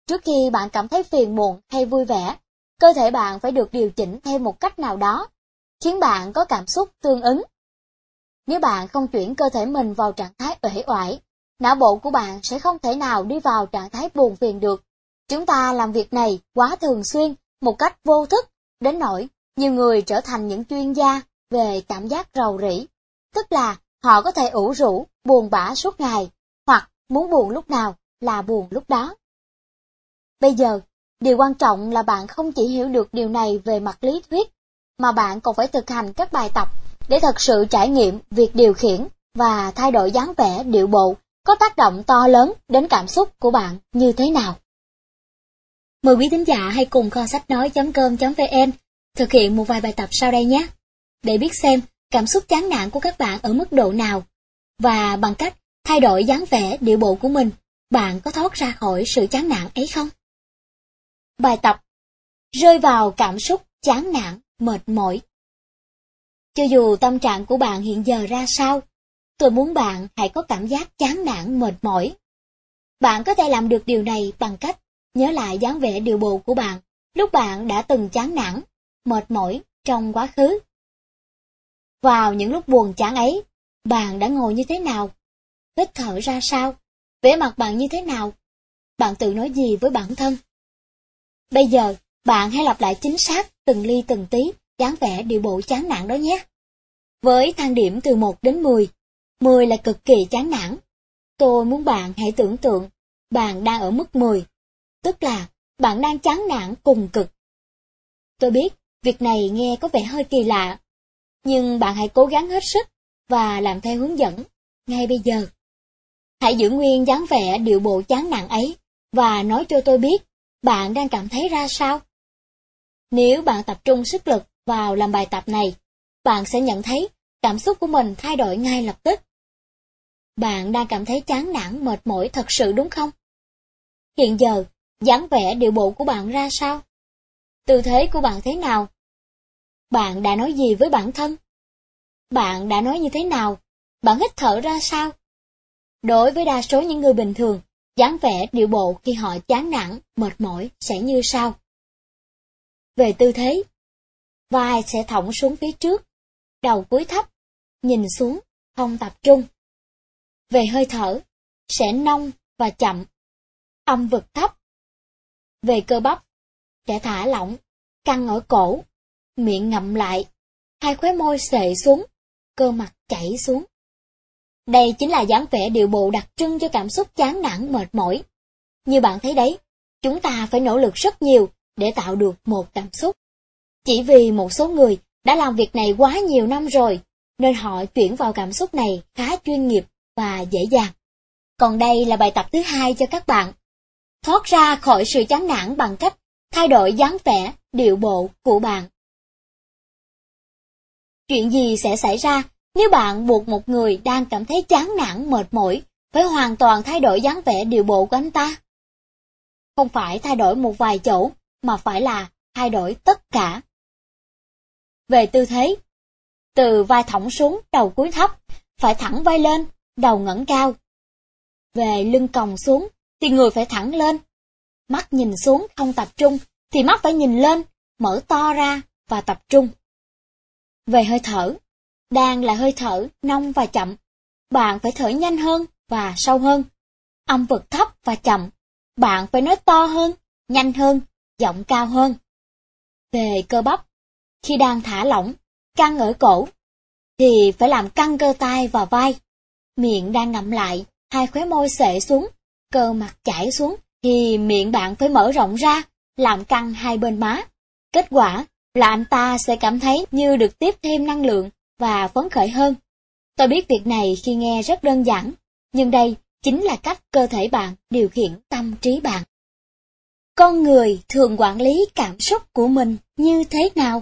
Trước khi bạn cảm thấy phiền muộn hay vui vẻ, cơ thể bạn phải được điều chỉnh theo một cách nào đó, khiến bạn có cảm xúc tương ứng. Nếu bạn không chuyển cơ thể mình vào trạng thái uể oải, não bộ của bạn sẽ không thể nào đi vào trạng thái buồn phiền được. Chúng ta làm việc này quá thường xuyên, một cách vô thức, đến nỗi nhiều người trở thành những chuyên gia về cảm giác rầu rĩ, tức là họ có thể ủ rũ, buồn bã suốt ngày, hoặc muốn buồn lúc nào là buồn lúc đó. Bây giờ, điều quan trọng là bạn không chỉ hiểu được điều này về mặt lý thuyết, mà bạn còn phải thực hành các bài tập để thật sự trải nghiệm việc điều khiển và thay đổi dáng vẻ điệu bộ có tác động to lớn đến cảm xúc của bạn như thế nào. Mời quý thính giả hãy cùng kho sách nói chấm com chấm vn thực hiện một vài bài tập sau đây nhé, để biết xem cảm xúc chán nản của các bạn ở mức độ nào, và bằng cách thay đổi dáng vẻ điệu bộ của mình, bạn có thoát ra khỏi sự chán nản ấy không? Bài tập: rơi vào cảm xúc chán nản, mệt mỏi. Cho dù tâm trạng của bạn hiện giờ ra sao, tôi muốn bạn hãy có cảm giác chán nản, mệt mỏi. Bạn có thể làm được điều này bằng cách nhớ lại dáng vẻ điệu bộ của bạn lúc bạn đã từng chán nản, mệt mỏi trong quá khứ. Vào những lúc buồn chán ấy, bạn đã ngồi như thế nào? Hít thở ra sao? Vẻ mặt bạn như thế nào? Bạn tự nói gì với bản thân? Bây giờ, bạn hãy lặp lại chính xác từng ly từng tí dáng vẻ điệu bộ chán nản đó nhé. Với thang điểm từ một đến mười, mười là cực kỳ chán nản. Tôi muốn bạn hãy tưởng tượng bạn đang ở mức mười, tức là bạn đang chán nản cùng cực. Tôi biết việc này nghe có vẻ hơi kỳ lạ, nhưng bạn hãy cố gắng hết sức và làm theo hướng dẫn ngay bây giờ. Hãy giữ nguyên dáng vẻ điệu bộ chán nản ấy và nói cho tôi biết bạn đang cảm thấy ra sao. Nếu bạn tập trung sức lực vào làm bài tập này, bạn sẽ nhận thấy cảm xúc của mình thay đổi ngay lập tức. Bạn đang cảm thấy chán nản, mệt mỏi thật sự đúng không? Hiện giờ, dáng vẻ điệu bộ của bạn ra sao? Tư thế của bạn thế nào? Bạn đã nói gì với bản thân? Bạn đã nói như thế nào? Bạn hít thở ra sao? Đối với đa số những người bình thường, dáng vẻ điệu bộ khi họ chán nản, mệt mỏi sẽ như sau. Về tư thế, vai sẽ thõng xuống phía trước, đầu cúi thấp, nhìn xuống, không tập trung. Về hơi thở, sẽ nông và chậm, âm vực thấp. Về cơ bắp, sẽ thả lỏng, căng ở cổ, miệng ngậm lại, hai khóe môi xệ xuống, cơ mặt chảy xuống. Đây chính là dáng vẻ điệu bộ đặc trưng cho cảm xúc chán nản, mệt mỏi. Như bạn thấy đấy, chúng ta phải nỗ lực rất nhiều để tạo được một cảm xúc. Chỉ vì một số người đã làm việc này quá nhiều năm rồi, nên họ chuyển vào cảm xúc này khá chuyên nghiệp và dễ dàng. Còn đây là bài tập thứ hai cho các bạn. Thoát ra khỏi sự chán nản bằng cách thay đổi dáng vẻ, điệu bộ của bạn. Chuyện gì sẽ xảy ra nếu bạn buộc một người đang cảm thấy chán nản, mệt mỏi phải hoàn toàn thay đổi dáng vẻ, điệu bộ của anh ta? Không phải thay đổi một vài chỗ, mà phải là thay đổi tất cả. Về tư thế, từ vai thõng xuống, đầu cúi thấp, phải thẳng vai lên, đầu ngẩng cao. Về lưng còng xuống, thì người phải thẳng lên. Mắt nhìn xuống không tập trung, thì mắt phải nhìn lên, mở to ra và tập trung. Về hơi thở, đang là hơi thở nông và chậm, bạn phải thở nhanh hơn và sâu hơn. Âm vực thấp và chậm, bạn phải nói to hơn, nhanh hơn, giọng cao hơn. Về cơ bắp, khi đang thả lỏng, căng ở cổ, thì phải làm căng cơ tay và vai. Miệng đang ngậm lại, hai khóe môi xệ xuống, cơ mặt chảy xuống, thì miệng bạn phải mở rộng ra, làm căng hai bên má. Kết quả là anh ta sẽ cảm thấy như được tiếp thêm năng lượng và phấn khởi hơn. Tôi biết việc này khi nghe rất đơn giản, nhưng đây chính là cách cơ thể bạn điều khiển tâm trí bạn. Con người thường quản lý cảm xúc của mình như thế nào?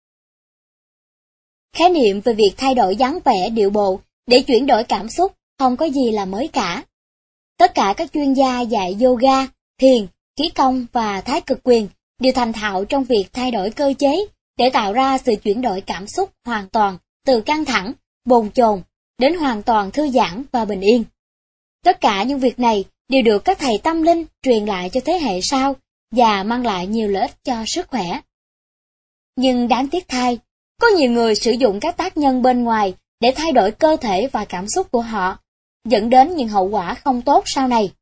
Khái niệm về việc thay đổi dáng vẻ, điệu bộ để chuyển đổi cảm xúc không có gì là mới cả. Tất cả các chuyên gia dạy yoga, thiền, khí công và thái cực quyền đều thành thạo trong việc thay đổi cơ chế để tạo ra sự chuyển đổi cảm xúc hoàn toàn từ căng thẳng, bồn chồn đến hoàn toàn thư giãn và bình yên. Tất cả những việc này đều được các thầy tâm linh truyền lại cho thế hệ sau và mang lại nhiều lợi ích cho sức khỏe. Nhưng đáng tiếc thay, có nhiều người sử dụng các tác nhân bên ngoài để thay đổi cơ thể và cảm xúc của họ, dẫn đến những hậu quả không tốt sau này.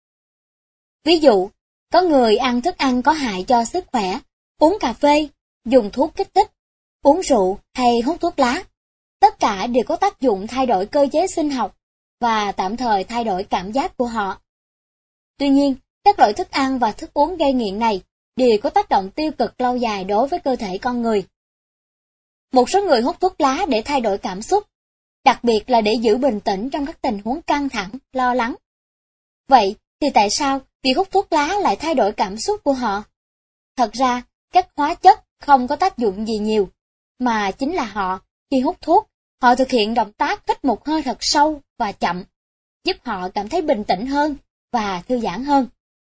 Ví dụ, có người ăn thức ăn có hại cho sức khỏe, uống cà phê, dùng thuốc kích thích, uống rượu hay hút thuốc lá. Tất cả đều có tác dụng thay đổi cơ chế sinh học và tạm thời thay đổi cảm giác của họ. Tuy nhiên, các loại thức ăn và thức uống gây nghiện này đều có tác động tiêu cực lâu dài đối với cơ thể con người. Một số người hút thuốc lá để thay đổi cảm xúc, đặc biệt là để giữ bình tĩnh trong các tình huống căng thẳng, lo lắng. Vậy thì tại sao việc hút thuốc lá lại thay đổi cảm xúc của họ? Thật ra, các hóa chất không có tác dụng gì nhiều, mà chính là họ, khi hút thuốc, họ thực hiện động tác hít một hơi thật sâu và chậm, giúp họ cảm thấy bình tĩnh hơn và thư giãn hơn.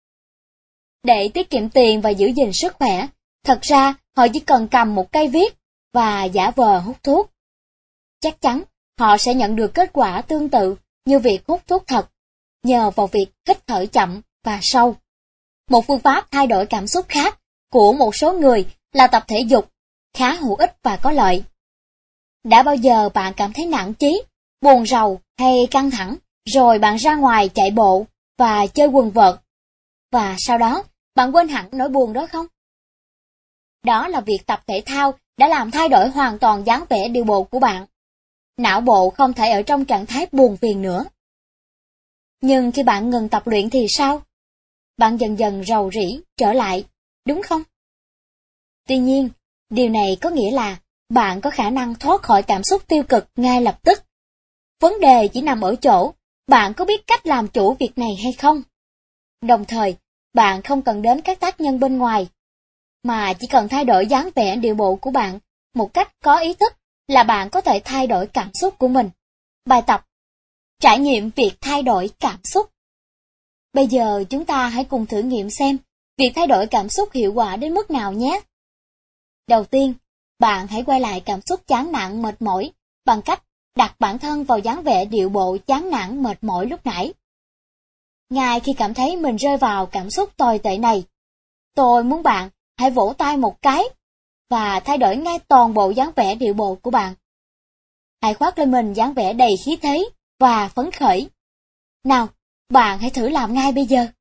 Để tiết kiệm tiền và giữ gìn sức khỏe, thật ra họ chỉ cần cầm một cây viết và giả vờ hút thuốc. Chắc chắn họ sẽ nhận được kết quả tương tự như việc hút thuốc thật, nhờ vào việc hít thở chậm và sâu. Một phương pháp thay đổi cảm xúc khác của một số người là tập thể dục, khá hữu ích và có lợi. Đã bao giờ bạn cảm thấy nản chí, buồn rầu hay căng thẳng, rồi bạn ra ngoài chạy bộ và chơi quần vợt, và sau đó bạn quên hẳn nỗi buồn đó không? Đó là việc tập thể thao đã làm thay đổi hoàn toàn dáng vẻ điều bộ của bạn. Não bộ không thể ở trong trạng thái buồn phiền nữa. Nhưng khi bạn ngừng tập luyện thì sao? Bạn dần dần rầu rĩ trở lại, đúng không? Tuy nhiên, điều này có nghĩa là bạn có khả năng thoát khỏi cảm xúc tiêu cực ngay lập tức. Vấn đề chỉ nằm ở chỗ, bạn có biết cách làm chủ việc này hay không? Đồng thời, bạn không cần đến các tác nhân bên ngoài, mà chỉ cần thay đổi dáng vẻ điệu bộ của bạn một cách có ý thức là bạn có thể thay đổi cảm xúc của mình. Bài tập: trải nghiệm việc thay đổi cảm xúc. Bây giờ chúng ta hãy cùng thử nghiệm xem việc thay đổi cảm xúc hiệu quả đến mức nào nhé. Đầu tiên, bạn hãy quay lại cảm xúc chán nản mệt mỏi bằng cách đặt bản thân vào dáng vẻ điệu bộ chán nản mệt mỏi lúc nãy. Ngay khi cảm thấy mình rơi vào cảm xúc tồi tệ này, tôi muốn bạn hãy vỗ tay một cái và thay đổi ngay toàn bộ dáng vẻ điệu bộ của bạn. Hãy khoác lên mình dáng vẻ đầy khí thế và phấn khởi. Nào, bạn hãy thử làm ngay bây giờ.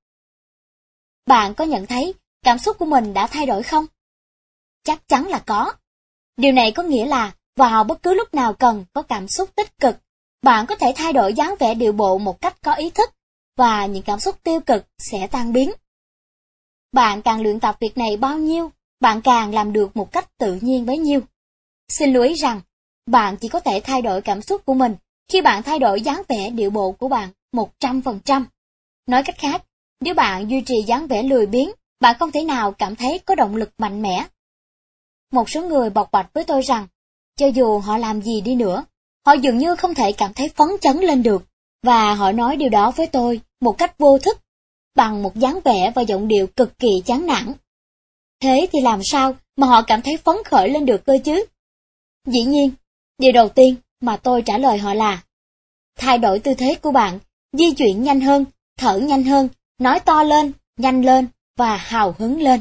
Bạn có nhận thấy cảm xúc của mình đã thay đổi không? Chắc chắn là có. Điều này có nghĩa là vào bất cứ lúc nào cần có cảm xúc tích cực, bạn có thể thay đổi dáng vẻ điệu bộ một cách có ý thức, và những cảm xúc tiêu cực sẽ tan biến. Bạn càng luyện tập việc này bao nhiêu, bạn càng làm được một cách tự nhiên bấy nhiêu. Xin lưu ý rằng, bạn chỉ có thể thay đổi cảm xúc của mình khi bạn thay đổi dáng vẻ điệu bộ của bạn một trăm phần trăm. Nói cách khác, nếu bạn duy trì dáng vẻ lười biếng, bạn không thể nào cảm thấy có động lực mạnh mẽ. Một số người bộc bạch với tôi rằng, cho dù họ làm gì đi nữa, họ dường như không thể cảm thấy phấn chấn lên được, và họ nói điều đó với tôi một cách vô thức, bằng một dáng vẻ và giọng điệu cực kỳ chán nản. Thế thì làm sao mà họ cảm thấy phấn khởi lên được cơ chứ? Dĩ nhiên, điều đầu tiên mà tôi trả lời họ là thay đổi tư thế của bạn, di chuyển nhanh hơn, thở nhanh hơn, nói to lên, nhanh lên và hào hứng lên.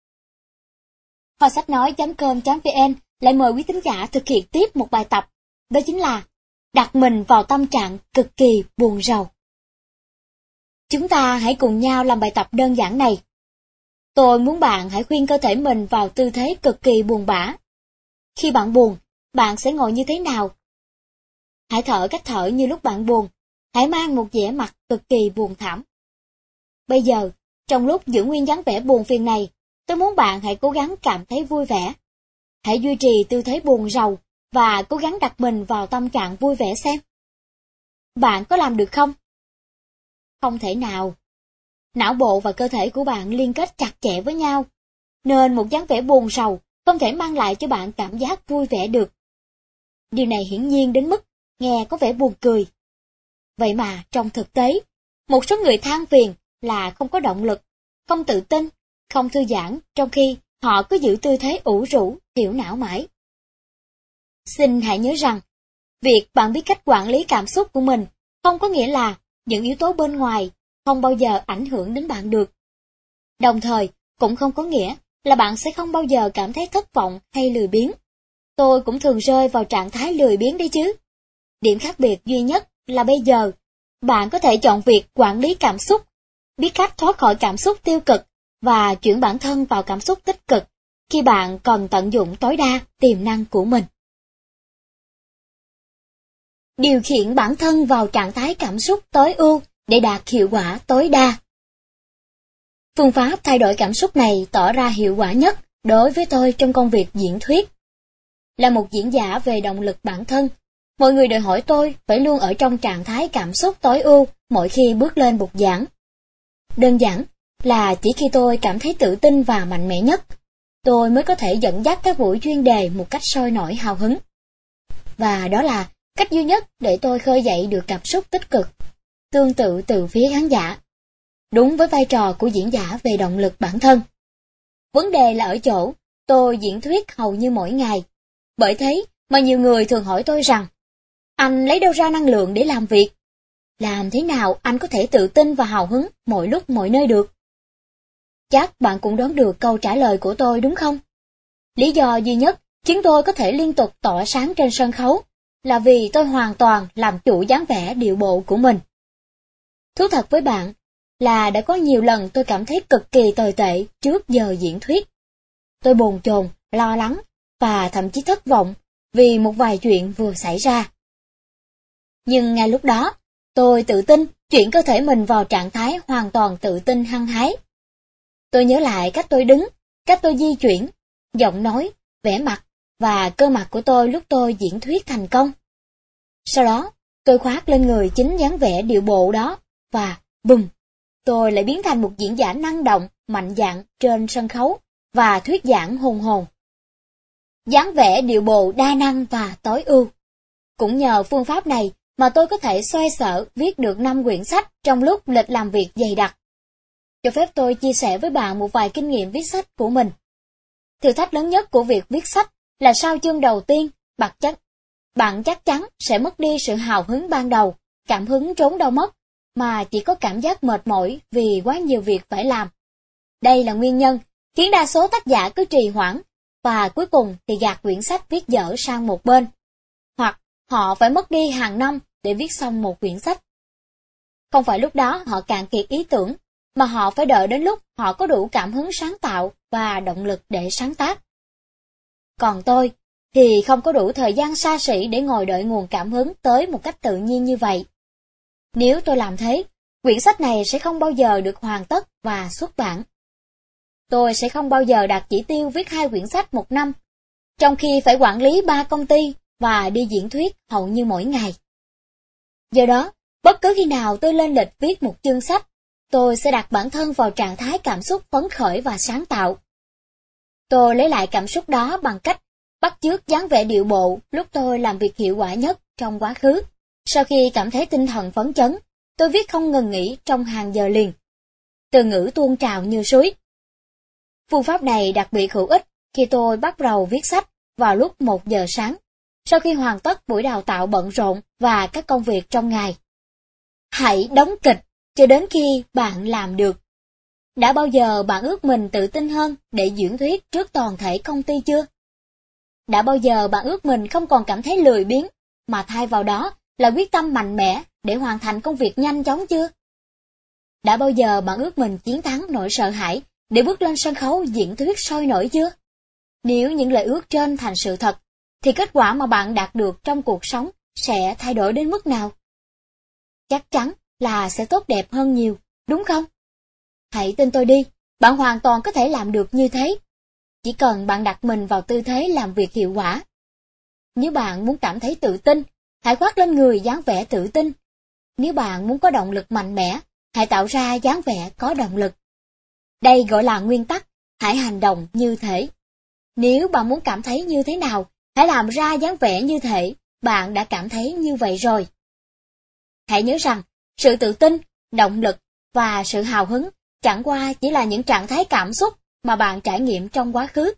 Kho sách nói chấm com chấm vn lại mời quý thính giả thực hiện tiếp một bài tập, đó chính là đặt mình vào tâm trạng cực kỳ buồn rầu. Chúng ta hãy cùng nhau làm bài tập đơn giản này. Tôi muốn bạn hãy khuyên cơ thể mình vào tư thế cực kỳ buồn bã. Khi bạn buồn, bạn sẽ ngồi như thế nào? Hãy thở cách thở như lúc bạn buồn, hãy mang một vẻ mặt cực kỳ buồn thảm. Bây giờ, trong lúc giữ nguyên dáng vẻ buồn phiền này, tôi muốn bạn hãy cố gắng cảm thấy vui vẻ. Hãy duy trì tư thế buồn rầu và cố gắng đặt mình vào tâm trạng vui vẻ xem. Bạn có làm được không? Không thể nào. Não bộ và cơ thể của bạn liên kết chặt chẽ với nhau, nên một dáng vẻ buồn rầu không thể mang lại cho bạn cảm giác vui vẻ được. Điều này hiển nhiên đến mức nghe có vẻ buồn cười. Vậy mà trong thực tế, một số người than phiền là không có động lực, không tự tin, không thư giãn, trong khi họ cứ giữ tư thế ủ rũ, thiểu não mãi. Xin hãy nhớ rằng, việc bạn biết cách quản lý cảm xúc của mình không có nghĩa là những yếu tố bên ngoài không bao giờ ảnh hưởng đến bạn được. Đồng thời, cũng không có nghĩa là bạn sẽ không bao giờ cảm thấy thất vọng hay lười biếng. Tôi cũng thường rơi vào trạng thái lười biếng đấy chứ. Điểm khác biệt duy nhất là bây giờ, bạn có thể chọn việc quản lý cảm xúc, biết cách thoát khỏi cảm xúc tiêu cực và chuyển bản thân vào cảm xúc tích cực khi bạn còn tận dụng tối đa tiềm năng của mình. Điều khiển bản thân vào trạng thái cảm xúc tối ưu để đạt hiệu quả tối đa. Phương pháp thay đổi cảm xúc này tỏ ra hiệu quả nhất đối với tôi trong công việc diễn thuyết. Là một diễn giả về động lực bản thân, mọi người đòi hỏi tôi phải luôn ở trong trạng thái cảm xúc tối ưu mỗi khi bước lên bục giảng. Đơn giản là chỉ khi tôi cảm thấy tự tin và mạnh mẽ nhất, tôi mới có thể dẫn dắt các buổi chuyên đề một cách sôi nổi hào hứng. Và đó là cách duy nhất để tôi khơi dậy được cảm xúc tích cực, tương tự từ phía khán giả. Đúng với vai trò của diễn giả về động lực bản thân. Vấn đề là ở chỗ, tôi diễn thuyết hầu như mỗi ngày. Bởi thế mà nhiều người thường hỏi tôi rằng, anh lấy đâu ra năng lượng để làm việc? Làm thế nào anh có thể tự tin và hào hứng mọi lúc mọi nơi được? Chắc bạn cũng đoán được câu trả lời của tôi đúng không? Lý do duy nhất khiến tôi có thể liên tục tỏa sáng trên sân khấu là vì tôi hoàn toàn làm chủ dáng vẻ điệu bộ của mình. Thú thật với bạn là đã có nhiều lần tôi cảm thấy cực kỳ tồi tệ trước giờ diễn thuyết. Tôi bồn chồn, lo lắng và thậm chí thất vọng vì một vài chuyện vừa xảy ra. Nhưng ngay lúc đó, tôi tự tin chuyển cơ thể mình vào trạng thái hoàn toàn tự tin hăng hái. Tôi nhớ lại cách tôi đứng, cách tôi di chuyển, giọng nói, vẻ mặt và cơ mặt của tôi lúc tôi diễn thuyết thành công. Sau đó, tôi khoác lên người chính dáng vẻ điệu bộ đó và bùm, tôi lại biến thành một diễn giả năng động, mạnh dạn trên sân khấu và thuyết giảng hùng hồn. Dáng vẻ điệu bộ đa năng và tối ưu. Cũng nhờ phương pháp này mà tôi có thể xoay sở viết được năm quyển sách trong lúc lịch làm việc dày đặc. Cho phép tôi chia sẻ với bạn một vài kinh nghiệm viết sách của mình. Thử thách lớn nhất của việc viết sách là sau chương đầu tiên, bạn chắc, bạn chắc chắn sẽ mất đi sự hào hứng ban đầu, cảm hứng trốn đâu mất, mà chỉ có cảm giác mệt mỏi vì quá nhiều việc phải làm. Đây là nguyên nhân khiến đa số tác giả cứ trì hoãn, và cuối cùng thì gạt quyển sách viết dở sang một bên. Hoặc họ phải mất đi hàng năm để viết xong một quyển sách. Không phải lúc đó họ cạn kiệt ý tưởng, mà họ phải đợi đến lúc họ có đủ cảm hứng sáng tạo và động lực để sáng tác. Còn tôi thì không có đủ thời gian xa xỉ để ngồi đợi nguồn cảm hứng tới một cách tự nhiên như vậy. Nếu tôi làm thế, quyển sách này sẽ không bao giờ được hoàn tất và xuất bản. Tôi sẽ không bao giờ đạt chỉ tiêu viết hai quyển sách một năm, trong khi phải quản lý ba công ty và đi diễn thuyết hầu như mỗi ngày. Do đó, bất cứ khi nào tôi lên lịch viết một chương sách, tôi sẽ đặt bản thân vào trạng thái cảm xúc phấn khởi và sáng tạo. Tôi lấy lại cảm xúc đó bằng cách bắt chước dáng vẻ điệu bộ lúc tôi làm việc hiệu quả nhất trong quá khứ. Sau khi cảm thấy tinh thần phấn chấn, tôi viết không ngừng nghỉ trong hàng giờ liền. Từ ngữ tuôn trào như suối. Phương pháp này đặc biệt hữu ích khi tôi bắt đầu viết sách vào lúc một giờ sáng, sau khi hoàn tất buổi đào tạo bận rộn và các công việc trong ngày. Hãy đóng kịch cho đến khi bạn làm được. Đã bao giờ bạn ước mình tự tin hơn để diễn thuyết trước toàn thể công ty chưa? Đã bao giờ bạn ước mình không còn cảm thấy lười biếng, mà thay vào đó là quyết tâm mạnh mẽ để hoàn thành công việc nhanh chóng chưa? Đã bao giờ bạn ước mình chiến thắng nỗi sợ hãi để bước lên sân khấu diễn thuyết sôi nổi chưa? Nếu những lời ước trên thành sự thật, thì kết quả mà bạn đạt được trong cuộc sống sẽ thay đổi đến mức nào? Chắc chắn là sẽ tốt đẹp hơn nhiều, đúng không? Hãy tin tôi đi, bạn hoàn toàn có thể làm được như thế. Chỉ cần bạn đặt mình vào tư thế làm việc hiệu quả. Nếu bạn muốn cảm thấy tự tin, hãy khoác lên người dáng vẻ tự tin. Nếu bạn muốn có động lực mạnh mẽ, hãy tạo ra dáng vẻ có động lực. Đây gọi là nguyên tắc, hãy hành động như thế. Nếu bạn muốn cảm thấy như thế nào, hãy làm ra dáng vẻ như thế, bạn đã cảm thấy như vậy rồi. Hãy nhớ rằng, sự tự tin, động lực và sự hào hứng chẳng qua chỉ là những trạng thái cảm xúc mà bạn trải nghiệm trong quá khứ.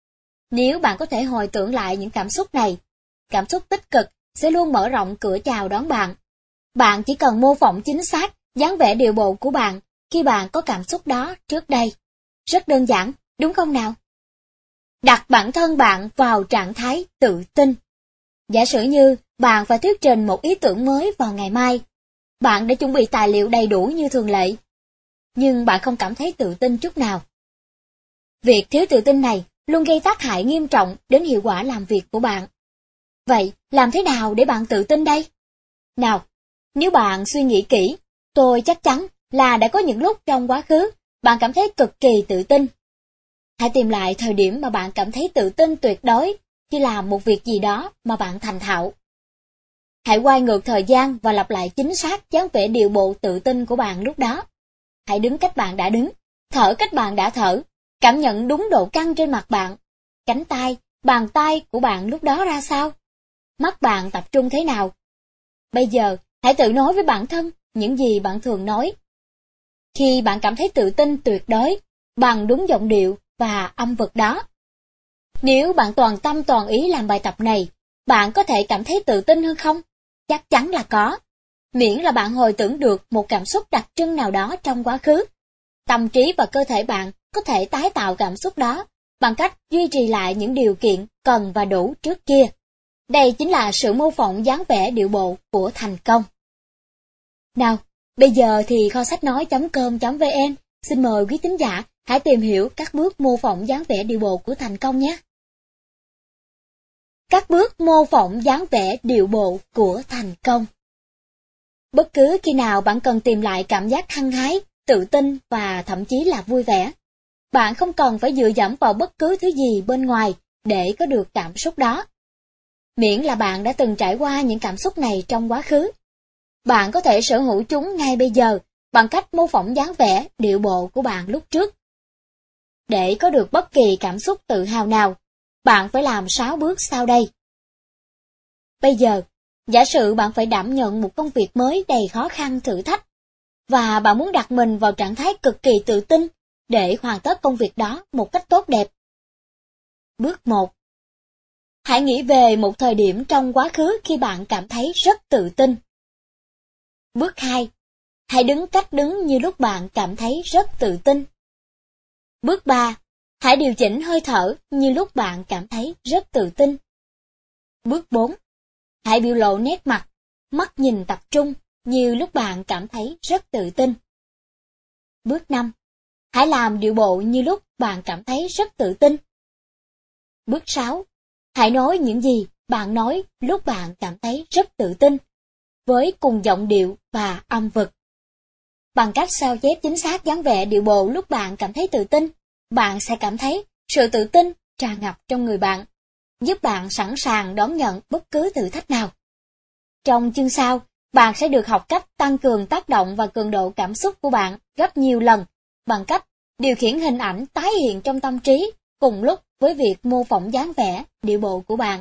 Nếu bạn có thể hồi tưởng lại những cảm xúc này, cảm xúc tích cực sẽ luôn mở rộng cửa chào đón bạn. Bạn chỉ cần mô phỏng chính xác dáng vẻ điệu bộ của bạn khi bạn có cảm xúc đó trước đây. Rất đơn giản, đúng không nào? Đặt bản thân bạn vào trạng thái tự tin. Giả sử như bạn phải thuyết trình một ý tưởng mới vào ngày mai. Bạn đã chuẩn bị tài liệu đầy đủ như thường lệ, nhưng bạn không cảm thấy tự tin chút nào. Việc thiếu tự tin này luôn gây tác hại nghiêm trọng đến hiệu quả làm việc của bạn. Vậy, làm thế nào để bạn tự tin đây? Nào, nếu bạn suy nghĩ kỹ, tôi chắc chắn là đã có những lúc trong quá khứ bạn cảm thấy cực kỳ tự tin. Hãy tìm lại thời điểm mà bạn cảm thấy tự tin tuyệt đối khi làm một việc gì đó mà bạn thành thạo. Hãy quay ngược thời gian và lặp lại chính xác dáng vẻ điệu bộ tự tin của bạn lúc đó. Hãy đứng cách bạn đã đứng, thở cách bạn đã thở, cảm nhận đúng độ căng trên mặt bạn, cánh tay, bàn tay của bạn lúc đó ra sao, mắt bạn tập trung thế nào. Bây giờ, hãy tự nói với bản thân những gì bạn thường nói. Khi bạn cảm thấy tự tin tuyệt đối, bằng đúng giọng điệu và âm vực đó. Nếu bạn toàn tâm toàn ý làm bài tập này, bạn có thể cảm thấy tự tin hơn không? Chắc chắn là có. Miễn là bạn hồi tưởng được một cảm xúc đặc trưng nào đó trong quá khứ. Tâm trí và cơ thể bạn có thể tái tạo cảm xúc đó bằng cách duy trì lại những điều kiện cần và đủ trước kia. Đây chính là sự mô phỏng dáng vẻ điệu bộ của thành công. Nào, bây giờ thì kho sách nói chấm com chấm vn xin mời quý thính giả hãy tìm hiểu các bước mô phỏng dáng vẻ điệu bộ của thành công nhé. Các bước mô phỏng dáng vẻ điệu bộ của thành công. Bất cứ khi nào bạn cần tìm lại cảm giác hăng hái, tự tin và thậm chí là vui vẻ, bạn không cần phải dựa dẫm vào bất cứ thứ gì bên ngoài để có được cảm xúc đó. Miễn là bạn đã từng trải qua những cảm xúc này trong quá khứ, bạn có thể sở hữu chúng ngay bây giờ bằng cách mô phỏng dáng vẻ, điệu bộ của bạn lúc trước. Để có được bất kỳ cảm xúc tự hào nào, bạn phải làm sáu bước sau đây. Bây giờ, giả sử bạn phải đảm nhận một công việc mới đầy khó khăn thử thách, và bạn muốn đặt mình vào trạng thái cực kỳ tự tin để hoàn tất công việc đó một cách tốt đẹp. Bước một. Hãy nghĩ về một thời điểm trong quá khứ khi bạn cảm thấy rất tự tin. Bước hai. Hãy đứng cách đứng như lúc bạn cảm thấy rất tự tin. Bước ba. Hãy điều chỉnh hơi thở như lúc bạn cảm thấy rất tự tin. Bước bốn. Hãy biểu lộ nét mặt, mắt nhìn tập trung như lúc bạn cảm thấy rất tự tin. Bước năm. Hãy làm điệu bộ như lúc bạn cảm thấy rất tự tin. Bước sáu. Hãy nói những gì bạn nói lúc bạn cảm thấy rất tự tin, với cùng giọng điệu và âm vực. Bằng cách sao chép chính xác dáng vẻ điệu bộ lúc bạn cảm thấy tự tin, bạn sẽ cảm thấy sự tự tin tràn ngập trong người bạn, giúp bạn sẵn sàng đón nhận bất cứ thử thách nào. Trong chương sau, bạn sẽ được học cách tăng cường tác động và cường độ cảm xúc của bạn gấp nhiều lần bằng cách điều khiển hình ảnh tái hiện trong tâm trí cùng lúc với việc mô phỏng dáng vẻ, điệu bộ của bạn.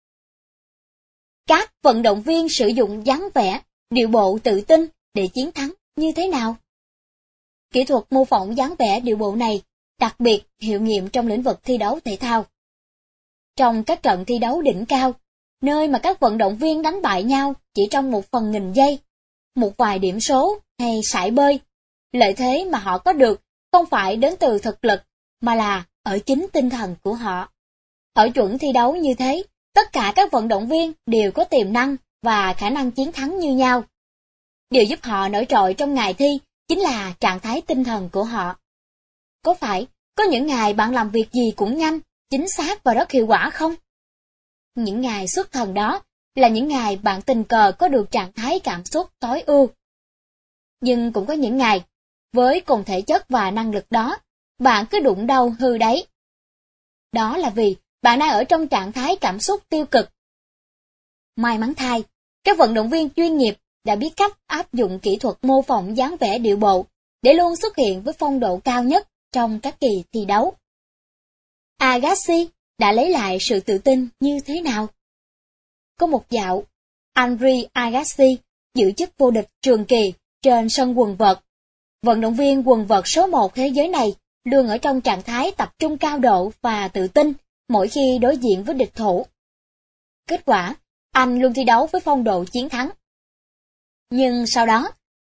Các vận động viên sử dụng dáng vẻ, điệu bộ tự tin để chiến thắng như thế nào? Kỹ thuật mô phỏng dáng vẻ điệu bộ này đặc biệt hiệu nghiệm trong lĩnh vực thi đấu thể thao. Trong các trận thi đấu đỉnh cao, nơi mà các vận động viên đánh bại nhau chỉ trong một phần nghìn giây, một vài điểm số hay sải bơi, lợi thế mà họ có được không phải đến từ thực lực, mà là ở chính tinh thần của họ. Ở chuẩn thi đấu như thế, tất cả các vận động viên đều có tiềm năng và khả năng chiến thắng như nhau. Điều giúp họ nổi trội trong ngày thi chính là trạng thái tinh thần của họ. Có phải có những ngày bạn làm việc gì cũng nhanh, chính xác và rất hiệu quả không? Những ngày xuất thần đó là những ngày bạn tình cờ có được trạng thái cảm xúc tối ưu. Nhưng cũng có những ngày, với cùng thể chất và năng lực đó, bạn cứ đụng đâu hư đấy. Đó là vì bạn đang ở trong trạng thái cảm xúc tiêu cực. May mắn thay, các vận động viên chuyên nghiệp đã biết cách áp dụng kỹ thuật mô phỏng dáng vẻ điệu bộ để luôn xuất hiện với phong độ cao nhất trong các kỳ thi đấu. Agassi đã lấy lại sự tự tin như thế nào? Có một dạo, Andrei Agassi giữ chức vô địch trường kỳ trên sân quần vợt. Vận động viên quần vợt số một thế giới này luôn ở trong trạng thái tập trung cao độ và tự tin mỗi khi đối diện với địch thủ. Kết quả, anh luôn thi đấu với phong độ chiến thắng. Nhưng sau đó,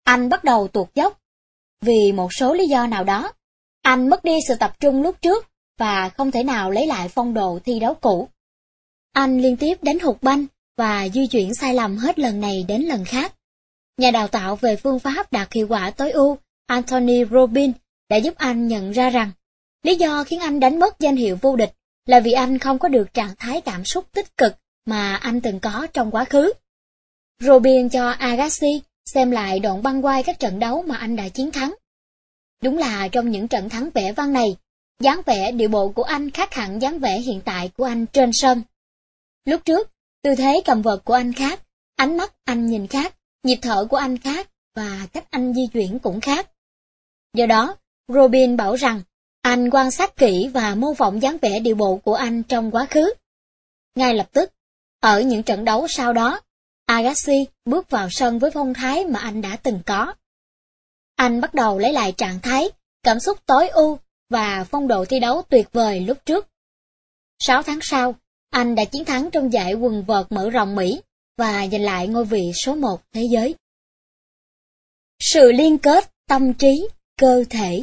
anh bắt đầu tuột dốc. Vì một số lý do nào đó, anh mất đi sự tập trung lúc trước và không thể nào lấy lại phong độ thi đấu cũ. Anh liên tiếp đánh hụt banh và di chuyển sai lầm hết lần này đến lần khác. Nhà đào tạo về phương pháp đạt hiệu quả tối ưu Anthony Robbins đã giúp anh nhận ra rằng lý do khiến anh đánh mất danh hiệu vô địch là vì anh không có được trạng thái cảm xúc tích cực mà anh từng có trong quá khứ. Robbins cho Agassi xem lại đoạn băng quay các trận đấu mà anh đã chiến thắng. Đúng là trong những trận thắng vẻ vang này, dáng vẻ điệu bộ của anh khác hẳn dáng vẻ hiện tại của anh trên sân. Lúc trước, tư thế cầm vợt của anh khác, ánh mắt anh nhìn khác, nhịp thở của anh khác và cách anh di chuyển cũng khác. Do đó, Robbins bảo rằng anh quan sát kỹ và mô phỏng dáng vẻ điệu bộ của anh trong quá khứ. Ngay lập tức, ở những trận đấu sau đó, Agassi bước vào sân với phong thái mà anh đã từng có. Anh bắt đầu lấy lại trạng thái, cảm xúc tối ưu và phong độ thi đấu tuyệt vời lúc trước. Sáu tháng sau, anh đã chiến thắng trong giải quần vợt mở rộng Mỹ và giành lại ngôi vị số một thế giới. Sự liên kết tâm trí, cơ thể.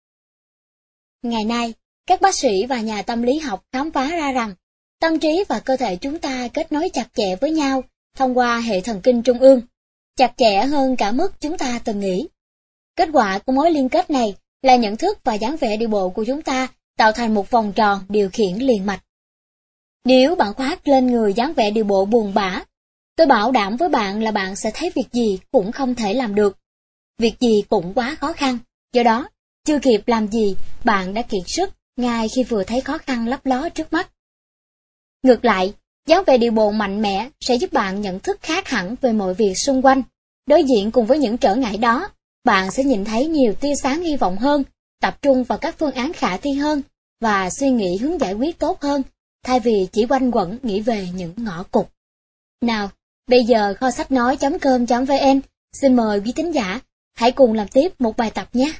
Ngày nay, các bác sĩ và nhà tâm lý học khám phá ra rằng tâm trí và cơ thể chúng ta kết nối chặt chẽ với nhau thông qua hệ thần kinh trung ương, chặt chẽ hơn cả mức chúng ta từng nghĩ. Kết quả của mối liên kết này là nhận thức và dáng vẻ đi bộ của chúng ta tạo thành một vòng tròn điều khiển liền mạch. Nếu bạn khoác lên người dáng vẻ đi bộ buồn bã, tôi bảo đảm với bạn là bạn sẽ thấy việc gì cũng không thể làm được. Việc gì cũng quá khó khăn, do đó, chưa kịp làm gì, bạn đã kiệt sức ngay khi vừa thấy khó khăn lấp ló trước mắt. Ngược lại, dáng vẻ đi bộ mạnh mẽ sẽ giúp bạn nhận thức khác hẳn về mọi việc xung quanh. Đối diện cùng với những trở ngại đó, bạn sẽ nhìn thấy nhiều tia sáng hy vọng hơn, tập trung vào các phương án khả thi hơn, và suy nghĩ hướng giải quyết tốt hơn, thay vì chỉ quanh quẩn nghĩ về những ngõ cụt. Nào, bây giờ kho sách nói chấm com chấm vn xin mời quý thính giả, hãy cùng làm tiếp một bài tập nhé.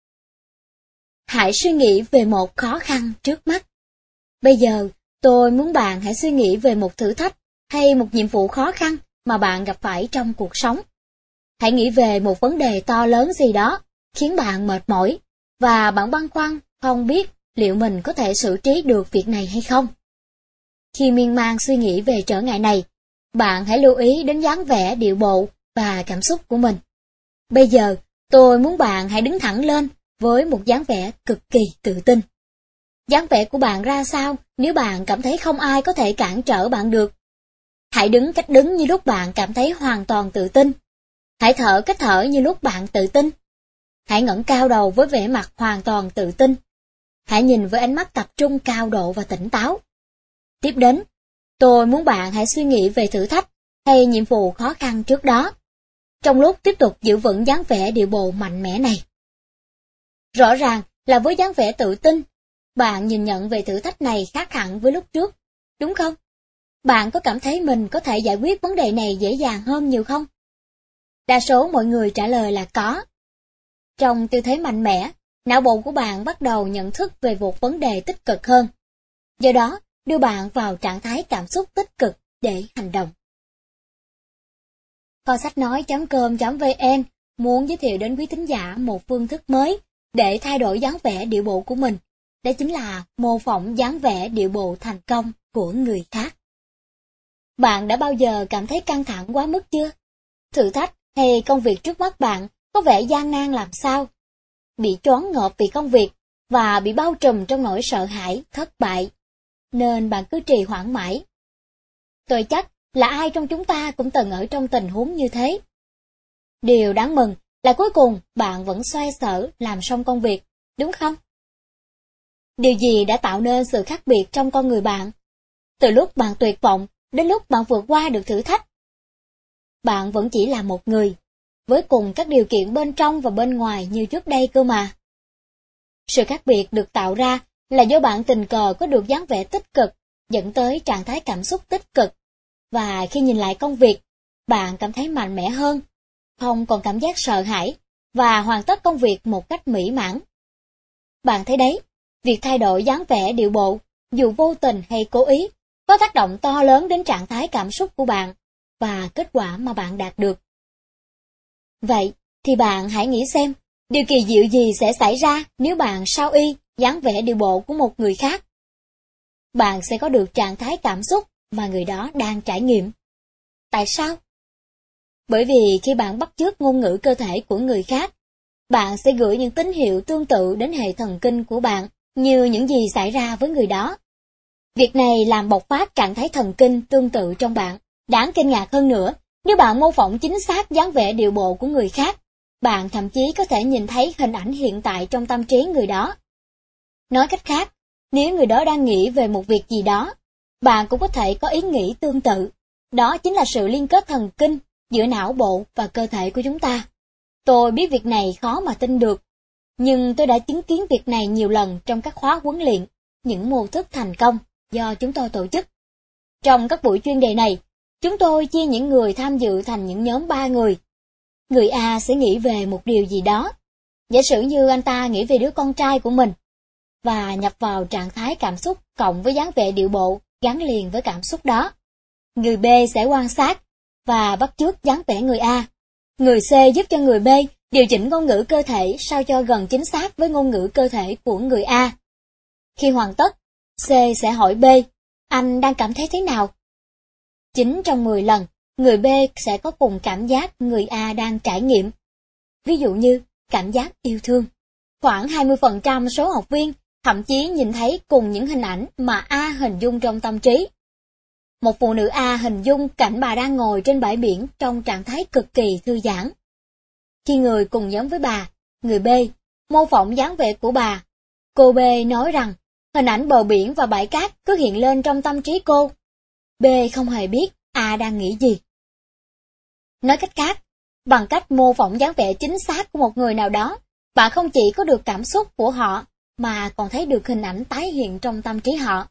Hãy suy nghĩ về một khó khăn trước mắt. Bây giờ, tôi muốn bạn hãy suy nghĩ về một thử thách hay một nhiệm vụ khó khăn mà bạn gặp phải trong cuộc sống. Hãy nghĩ về một vấn đề to lớn gì đó, khiến bạn mệt mỏi, và bạn băn khoăn không biết liệu mình có thể xử trí được việc này hay không. Khi miên man suy nghĩ về trở ngại này, bạn hãy lưu ý đến dáng vẻ, điệu bộ và cảm xúc của mình. Bây giờ, tôi muốn bạn hãy đứng thẳng lên với một dáng vẻ cực kỳ tự tin. Dáng vẻ của bạn ra sao nếu bạn cảm thấy không ai có thể cản trở bạn được? Hãy đứng cách đứng như lúc bạn cảm thấy hoàn toàn tự tin. Hãy thở cách thở như lúc bạn tự tin. Hãy ngẩng cao đầu với vẻ mặt hoàn toàn tự tin. Hãy nhìn với ánh mắt tập trung cao độ và tỉnh táo. Tiếp đến, tôi muốn bạn hãy suy nghĩ về thử thách hay nhiệm vụ khó khăn trước đó, trong lúc tiếp tục giữ vững dáng vẻ điệu bộ mạnh mẽ này. Rõ ràng là với dáng vẻ tự tin, bạn nhìn nhận về thử thách này khác hẳn với lúc trước, đúng không? Bạn có cảm thấy mình có thể giải quyết vấn đề này dễ dàng hơn nhiều không? Đa số mọi người trả lời là có. Trong tư thế mạnh mẽ, não bộ của bạn bắt đầu nhận thức về một vấn đề tích cực hơn. Do đó, đưa bạn vào trạng thái cảm xúc tích cực để hành động. Kho sách nói chấm com chấm vn muốn giới thiệu đến quý thính giả một phương thức mới để thay đổi dáng vẻ điệu bộ của mình. Đó chính là mô phỏng dáng vẻ điệu bộ thành công của người khác. Bạn đã bao giờ cảm thấy căng thẳng quá mức chưa? Thử thách hay công việc trước mắt bạn có vẻ gian nan làm sao? Bị choáng ngợp vì công việc và bị bao trùm trong nỗi sợ hãi, thất bại, nên bạn cứ trì hoãn mãi. Tôi chắc là ai trong chúng ta cũng từng ở trong tình huống như thế. Điều đáng mừng là cuối cùng bạn vẫn xoay sở làm xong công việc, đúng không? Điều gì đã tạo nên sự khác biệt trong con người bạn? Từ lúc bạn tuyệt vọng đến lúc bạn vượt qua được thử thách. Bạn vẫn chỉ là một người, với cùng các điều kiện bên trong và bên ngoài như trước đây cơ mà. Sự khác biệt được tạo ra là do bạn tình cờ có được dáng vẻ tích cực, dẫn tới trạng thái cảm xúc tích cực, và khi nhìn lại công việc, bạn cảm thấy mạnh mẽ hơn, không còn cảm giác sợ hãi, và hoàn tất công việc một cách mỹ mãn. Bạn thấy đấy, việc thay đổi dáng vẻ điệu bộ, dù vô tình hay cố ý, có tác động to lớn đến trạng thái cảm xúc của bạn, và kết quả mà bạn đạt được. Vậy, thì bạn hãy nghĩ xem, điều kỳ diệu gì sẽ xảy ra nếu bạn sao y dáng vẻ điệu bộ của một người khác. Bạn sẽ có được trạng thái cảm xúc mà người đó đang trải nghiệm. Tại sao? Bởi vì khi bạn bắt chước ngôn ngữ cơ thể của người khác, bạn sẽ gửi những tín hiệu tương tự đến hệ thần kinh của bạn như những gì xảy ra với người đó. Việc này làm bộc phát trạng thái thần kinh tương tự trong bạn. Đáng kinh ngạc hơn nữa, nếu bạn mô phỏng chính xác dáng vẻ điệu bộ của người khác, bạn thậm chí có thể nhìn thấy hình ảnh hiện tại trong tâm trí người đó. Nói cách khác, nếu người đó đang nghĩ về một việc gì đó, bạn cũng có thể có ý nghĩ tương tự. Đó chính là sự liên kết thần kinh giữa não bộ và cơ thể của chúng ta. Tôi biết việc này khó mà tin được, nhưng tôi đã chứng kiến việc này nhiều lần trong các khóa huấn luyện, những mô thức thành công do chúng tôi tổ chức. Trong các buổi chuyên đề này, chúng tôi chia những người tham dự thành những nhóm ba người. Người A sẽ nghĩ về một điều gì đó, giả sử như anh ta nghĩ về đứa con trai của mình, và nhập vào trạng thái cảm xúc cộng với dáng vẻ điệu bộ gắn liền với cảm xúc đó. Người B sẽ quan sát và bắt chước dáng vẻ người A. Người C giúp cho người B điều chỉnh ngôn ngữ cơ thể sao cho gần chính xác với ngôn ngữ cơ thể của người A. Khi hoàn tất, C sẽ hỏi B, anh đang cảm thấy thế nào? chín trong mười lần, người B sẽ có cùng cảm giác người A đang trải nghiệm. Ví dụ như, cảm giác yêu thương. Khoảng hai mươi phần trăm số học viên thậm chí nhìn thấy cùng những hình ảnh mà A hình dung trong tâm trí. Một phụ nữ A hình dung cảnh bà đang ngồi trên bãi biển trong trạng thái cực kỳ thư giãn. Khi người cùng nhóm với bà, người B, mô phỏng dáng vẻ của bà, cô B nói rằng hình ảnh bờ biển và bãi cát cứ hiện lên trong tâm trí cô. B không hề biết A đang nghĩ gì. Nói cách khác, bằng cách mô phỏng dáng vẻ chính xác của một người nào đó, bạn không chỉ có được cảm xúc của họ, mà còn thấy được hình ảnh tái hiện trong tâm trí họ.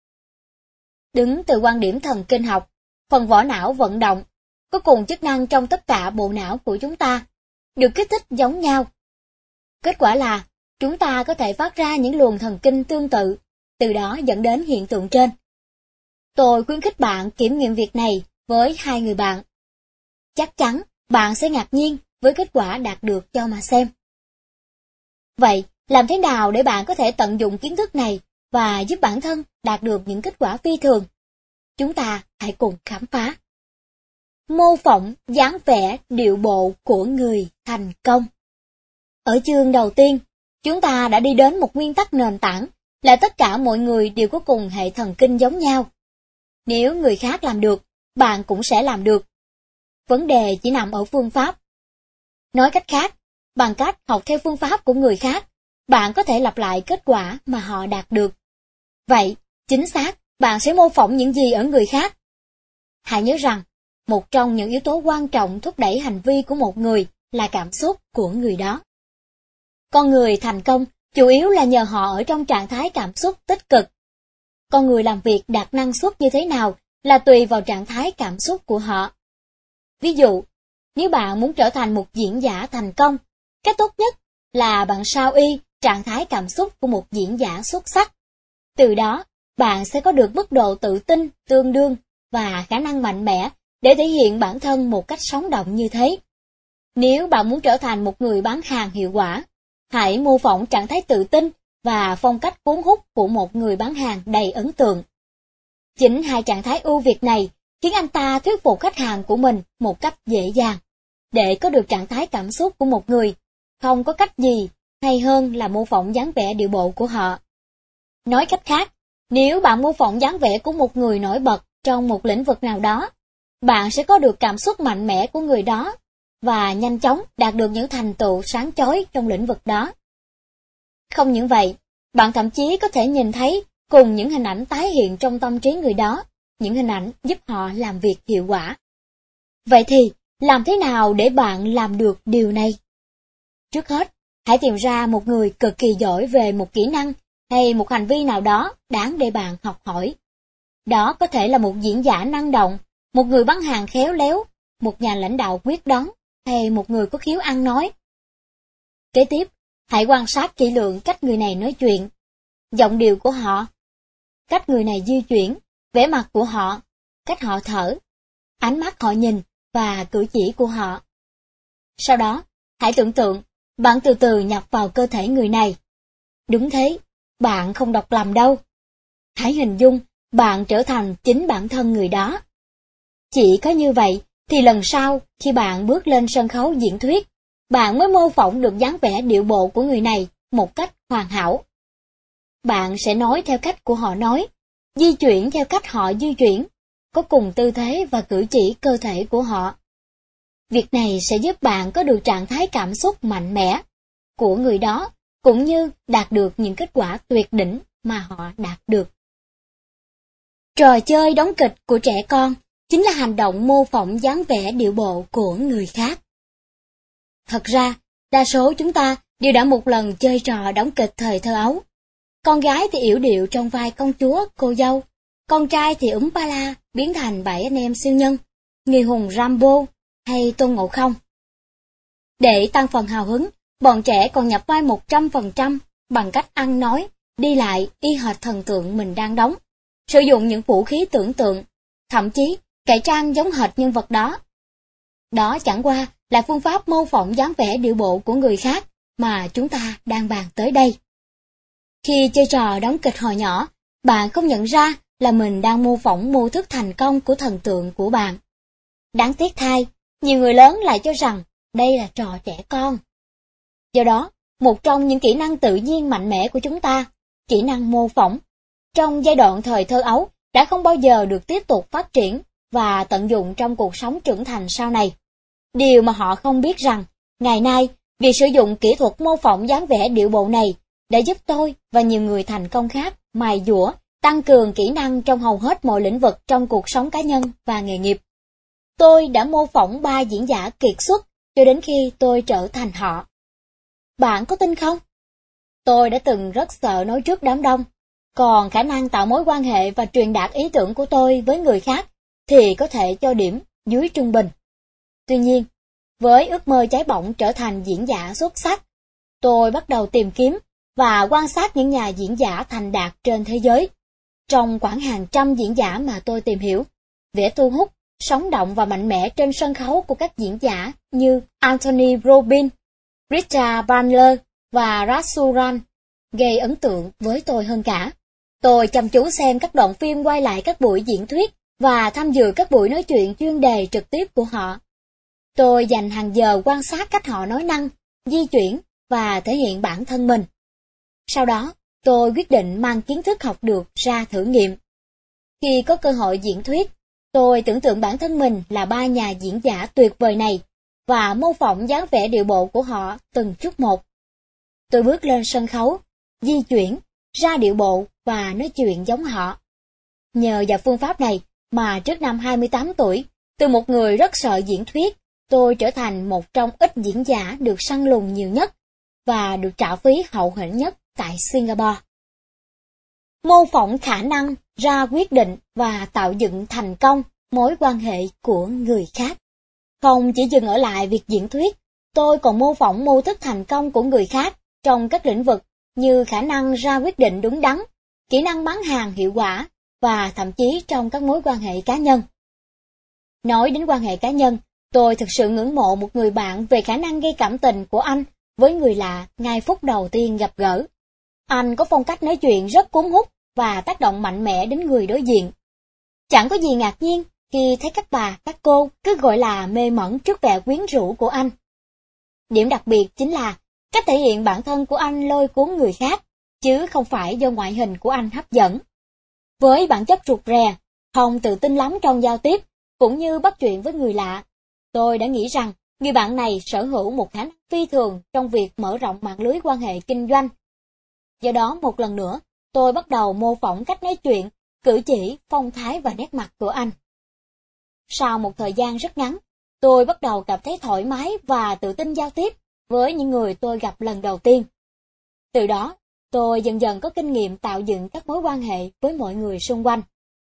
Đứng từ quan điểm thần kinh học, phần vỏ não vận động, có cùng chức năng trong tất cả bộ não của chúng ta, được kích thích giống nhau. Kết quả là, chúng ta có thể phát ra những luồng thần kinh tương tự, từ đó dẫn đến hiện tượng trên. Tôi khuyến khích bạn kiểm nghiệm việc này với hai người bạn. Chắc chắn bạn sẽ ngạc nhiên với kết quả đạt được cho mà xem. Vậy, làm thế nào để bạn có thể tận dụng kiến thức này và giúp bản thân đạt được những kết quả phi thường? Chúng ta hãy cùng khám phá. Mô phỏng dáng vẻ điệu bộ của người thành công. Ở chương đầu tiên, chúng ta đã đi đến một nguyên tắc nền tảng là tất cả mọi người đều có cùng hệ thần kinh giống nhau. Nếu người khác làm được, bạn cũng sẽ làm được. Vấn đề chỉ nằm ở phương pháp. Nói cách khác, bằng cách học theo phương pháp của người khác, bạn có thể lặp lại kết quả mà họ đạt được. Vậy, chính xác, bạn sẽ mô phỏng những gì ở người khác? Hãy nhớ rằng, một trong những yếu tố quan trọng thúc đẩy hành vi của một người là cảm xúc của người đó. Con người thành công chủ yếu là nhờ họ ở trong trạng thái cảm xúc tích cực. Con người làm việc đạt năng suất như thế nào là tùy vào trạng thái cảm xúc của họ. Ví dụ, nếu bạn muốn trở thành một diễn giả thành công, cách tốt nhất là bạn sao y trạng thái cảm xúc của một diễn giả xuất sắc. Từ đó, bạn sẽ có được mức độ tự tin tương đương và khả năng mạnh mẽ để thể hiện bản thân một cách sống động như thế. Nếu bạn muốn trở thành một người bán hàng hiệu quả, hãy mô phỏng trạng thái tự tin và phong cách cuốn hút của một người bán hàng đầy ấn tượng. Chính hai trạng thái ưu việt này khiến anh ta thuyết phục khách hàng của mình một cách dễ dàng. Để có được trạng thái cảm xúc của một người, không có cách gì hay hơn là mô phỏng dáng vẻ điệu bộ của họ. Nói cách khác, nếu bạn mô phỏng dáng vẻ của một người nổi bật trong một lĩnh vực nào đó, bạn sẽ có được cảm xúc mạnh mẽ của người đó và nhanh chóng đạt được những thành tựu sáng chói trong lĩnh vực đó. Không những vậy, bạn thậm chí có thể nhìn thấy cùng những hình ảnh tái hiện trong tâm trí người đó, những hình ảnh giúp họ làm việc hiệu quả. Vậy thì, làm thế nào để bạn làm được điều này? Trước hết, hãy tìm ra một người cực kỳ giỏi về một kỹ năng hay một hành vi nào đó đáng để bạn học hỏi. Đó có thể là một diễn giả năng động, một người bán hàng khéo léo, một nhà lãnh đạo quyết đoán, hay một người có khiếu ăn nói. Kế tiếp, hãy quan sát kỹ lưỡng cách người này nói chuyện, giọng điệu của họ, cách người này di chuyển, vẻ mặt của họ, cách họ thở, ánh mắt họ nhìn và cử chỉ của họ. Sau đó, Hãy tưởng tượng, bạn từ từ nhập vào cơ thể người này. Đúng thế, bạn không đọc lầm đâu. Hãy hình dung, bạn trở thành chính bản thân người đó. Chỉ có như vậy, thì lần sau, khi bạn bước lên sân khấu diễn thuyết, bạn mới mô phỏng được dáng vẻ điệu bộ của người này một cách hoàn hảo. Bạn sẽ nói theo cách của họ nói, di chuyển theo cách họ di chuyển, có cùng tư thế và cử chỉ cơ thể của họ. Việc này sẽ giúp bạn có được trạng thái cảm xúc mạnh mẽ của người đó, cũng như đạt được những kết quả tuyệt đỉnh mà họ đạt được. Trò chơi đóng kịch của trẻ con chính là hành động mô phỏng dáng vẻ điệu bộ của người khác. Thật ra, đa số chúng ta đều đã một lần chơi trò đóng kịch thời thơ ấu. Con gái thì yểu điệu trong vai công chúa, cô dâu, con trai thì úm ba la biến thành bảy anh em siêu nhân, người hùng Rambo hay Tôn Ngộ Không. Để tăng phần hào hứng, bọn trẻ còn nhập vai một trăm phần trăm bằng cách ăn nói, đi lại y hệt thần tượng mình đang đóng, sử dụng những vũ khí tưởng tượng, thậm chí cải trang giống hệt nhân vật đó. Đó chẳng qua là phương pháp mô phỏng dáng vẻ điệu bộ của người khác mà chúng ta đang bàn tới đây. Khi chơi trò đóng kịch hồi nhỏ, bạn không nhận ra là mình đang mô phỏng mô thức thành công của thần tượng của bạn. Đáng tiếc thay, nhiều người lớn lại cho rằng đây là trò trẻ con. Do đó, một trong những kỹ năng tự nhiên mạnh mẽ của chúng ta, kỹ năng mô phỏng, trong giai đoạn thời thơ ấu đã không bao giờ được tiếp tục phát triển và tận dụng trong cuộc sống trưởng thành sau này. Điều mà họ không biết rằng, ngày nay, việc sử dụng kỹ thuật mô phỏng dáng vẻ điệu bộ này đã giúp tôi và nhiều người thành công khác mài dũa, tăng cường kỹ năng trong hầu hết mọi lĩnh vực trong cuộc sống cá nhân và nghề nghiệp. Tôi đã mô phỏng ba diễn giả kiệt xuất cho đến khi tôi trở thành họ. Bạn có tin không? Tôi đã từng rất sợ nói trước đám đông, còn khả năng tạo mối quan hệ và truyền đạt ý tưởng của tôi với người khác thì có thể cho điểm dưới trung bình. Tuy nhiên, với ước mơ cháy bỏng trở thành diễn giả xuất sắc, tôi bắt đầu tìm kiếm và quan sát những nhà diễn giả thành đạt trên thế giới. Trong khoảng hàng trăm diễn giả mà tôi tìm hiểu, vẻ thu hút, sống động và mạnh mẽ trên sân khấu của các diễn giả như Anthony Robbins, Richard Bandler và Rasuran gây ấn tượng với tôi hơn cả. Tôi chăm chú xem các đoạn phim quay lại các buổi diễn thuyết và tham dự các buổi nói chuyện chuyên đề trực tiếp của họ. Tôi dành hàng giờ quan sát cách họ nói năng, di chuyển và thể hiện bản thân mình. Sau đó, tôi quyết định mang kiến thức học được ra thử nghiệm. Khi có cơ hội diễn thuyết, tôi tưởng tượng bản thân mình là ba nhà diễn giả tuyệt vời này và mô phỏng dáng vẻ điệu bộ của họ từng chút một. Tôi bước lên sân khấu, di chuyển, ra điệu bộ và nói chuyện giống họ. Nhờ vào phương pháp này mà trước năm hai mươi tám tuổi, từ một người rất sợ diễn thuyết, tôi trở thành một trong ít diễn giả được săn lùng nhiều nhất và được trả phí hậu hĩnh nhất tại Singapore. Mô phỏng khả năng ra quyết định và tạo dựng thành công mối quan hệ của người khác. Không chỉ dừng ở lại việc diễn thuyết, tôi còn mô phỏng mô thức thành công của người khác trong các lĩnh vực như khả năng ra quyết định đúng đắn, kỹ năng bán hàng hiệu quả và thậm chí trong các mối quan hệ cá nhân. Nói đến quan hệ cá nhân, tôi thực sự ngưỡng mộ một người bạn về khả năng gây cảm tình của anh với người lạ ngay phút đầu tiên gặp gỡ. Anh có phong cách nói chuyện rất cuốn hút và tác động mạnh mẽ đến người đối diện. Chẳng có gì ngạc nhiên khi thấy các bà, các cô cứ gọi là mê mẩn trước vẻ quyến rũ của anh. Điểm đặc biệt chính là cách thể hiện bản thân của anh lôi cuốn người khác, chứ không phải do ngoại hình của anh hấp dẫn. Với bản chất rụt rè, không tự tin lắm trong giao tiếp, cũng như bắt chuyện với người lạ, tôi đã nghĩ rằng người bạn này sở hữu một khả năng phi thường trong việc mở rộng mạng lưới quan hệ kinh doanh. Do đó một lần nữa, tôi bắt đầu mô phỏng cách nói chuyện, cử chỉ, phong thái và nét mặt của anh. Sau một thời gian rất ngắn, tôi bắt đầu cảm thấy thoải mái và tự tin giao tiếp với những người tôi gặp lần đầu tiên. Từ đó, tôi dần dần có kinh nghiệm tạo dựng các mối quan hệ với mọi người xung quanh.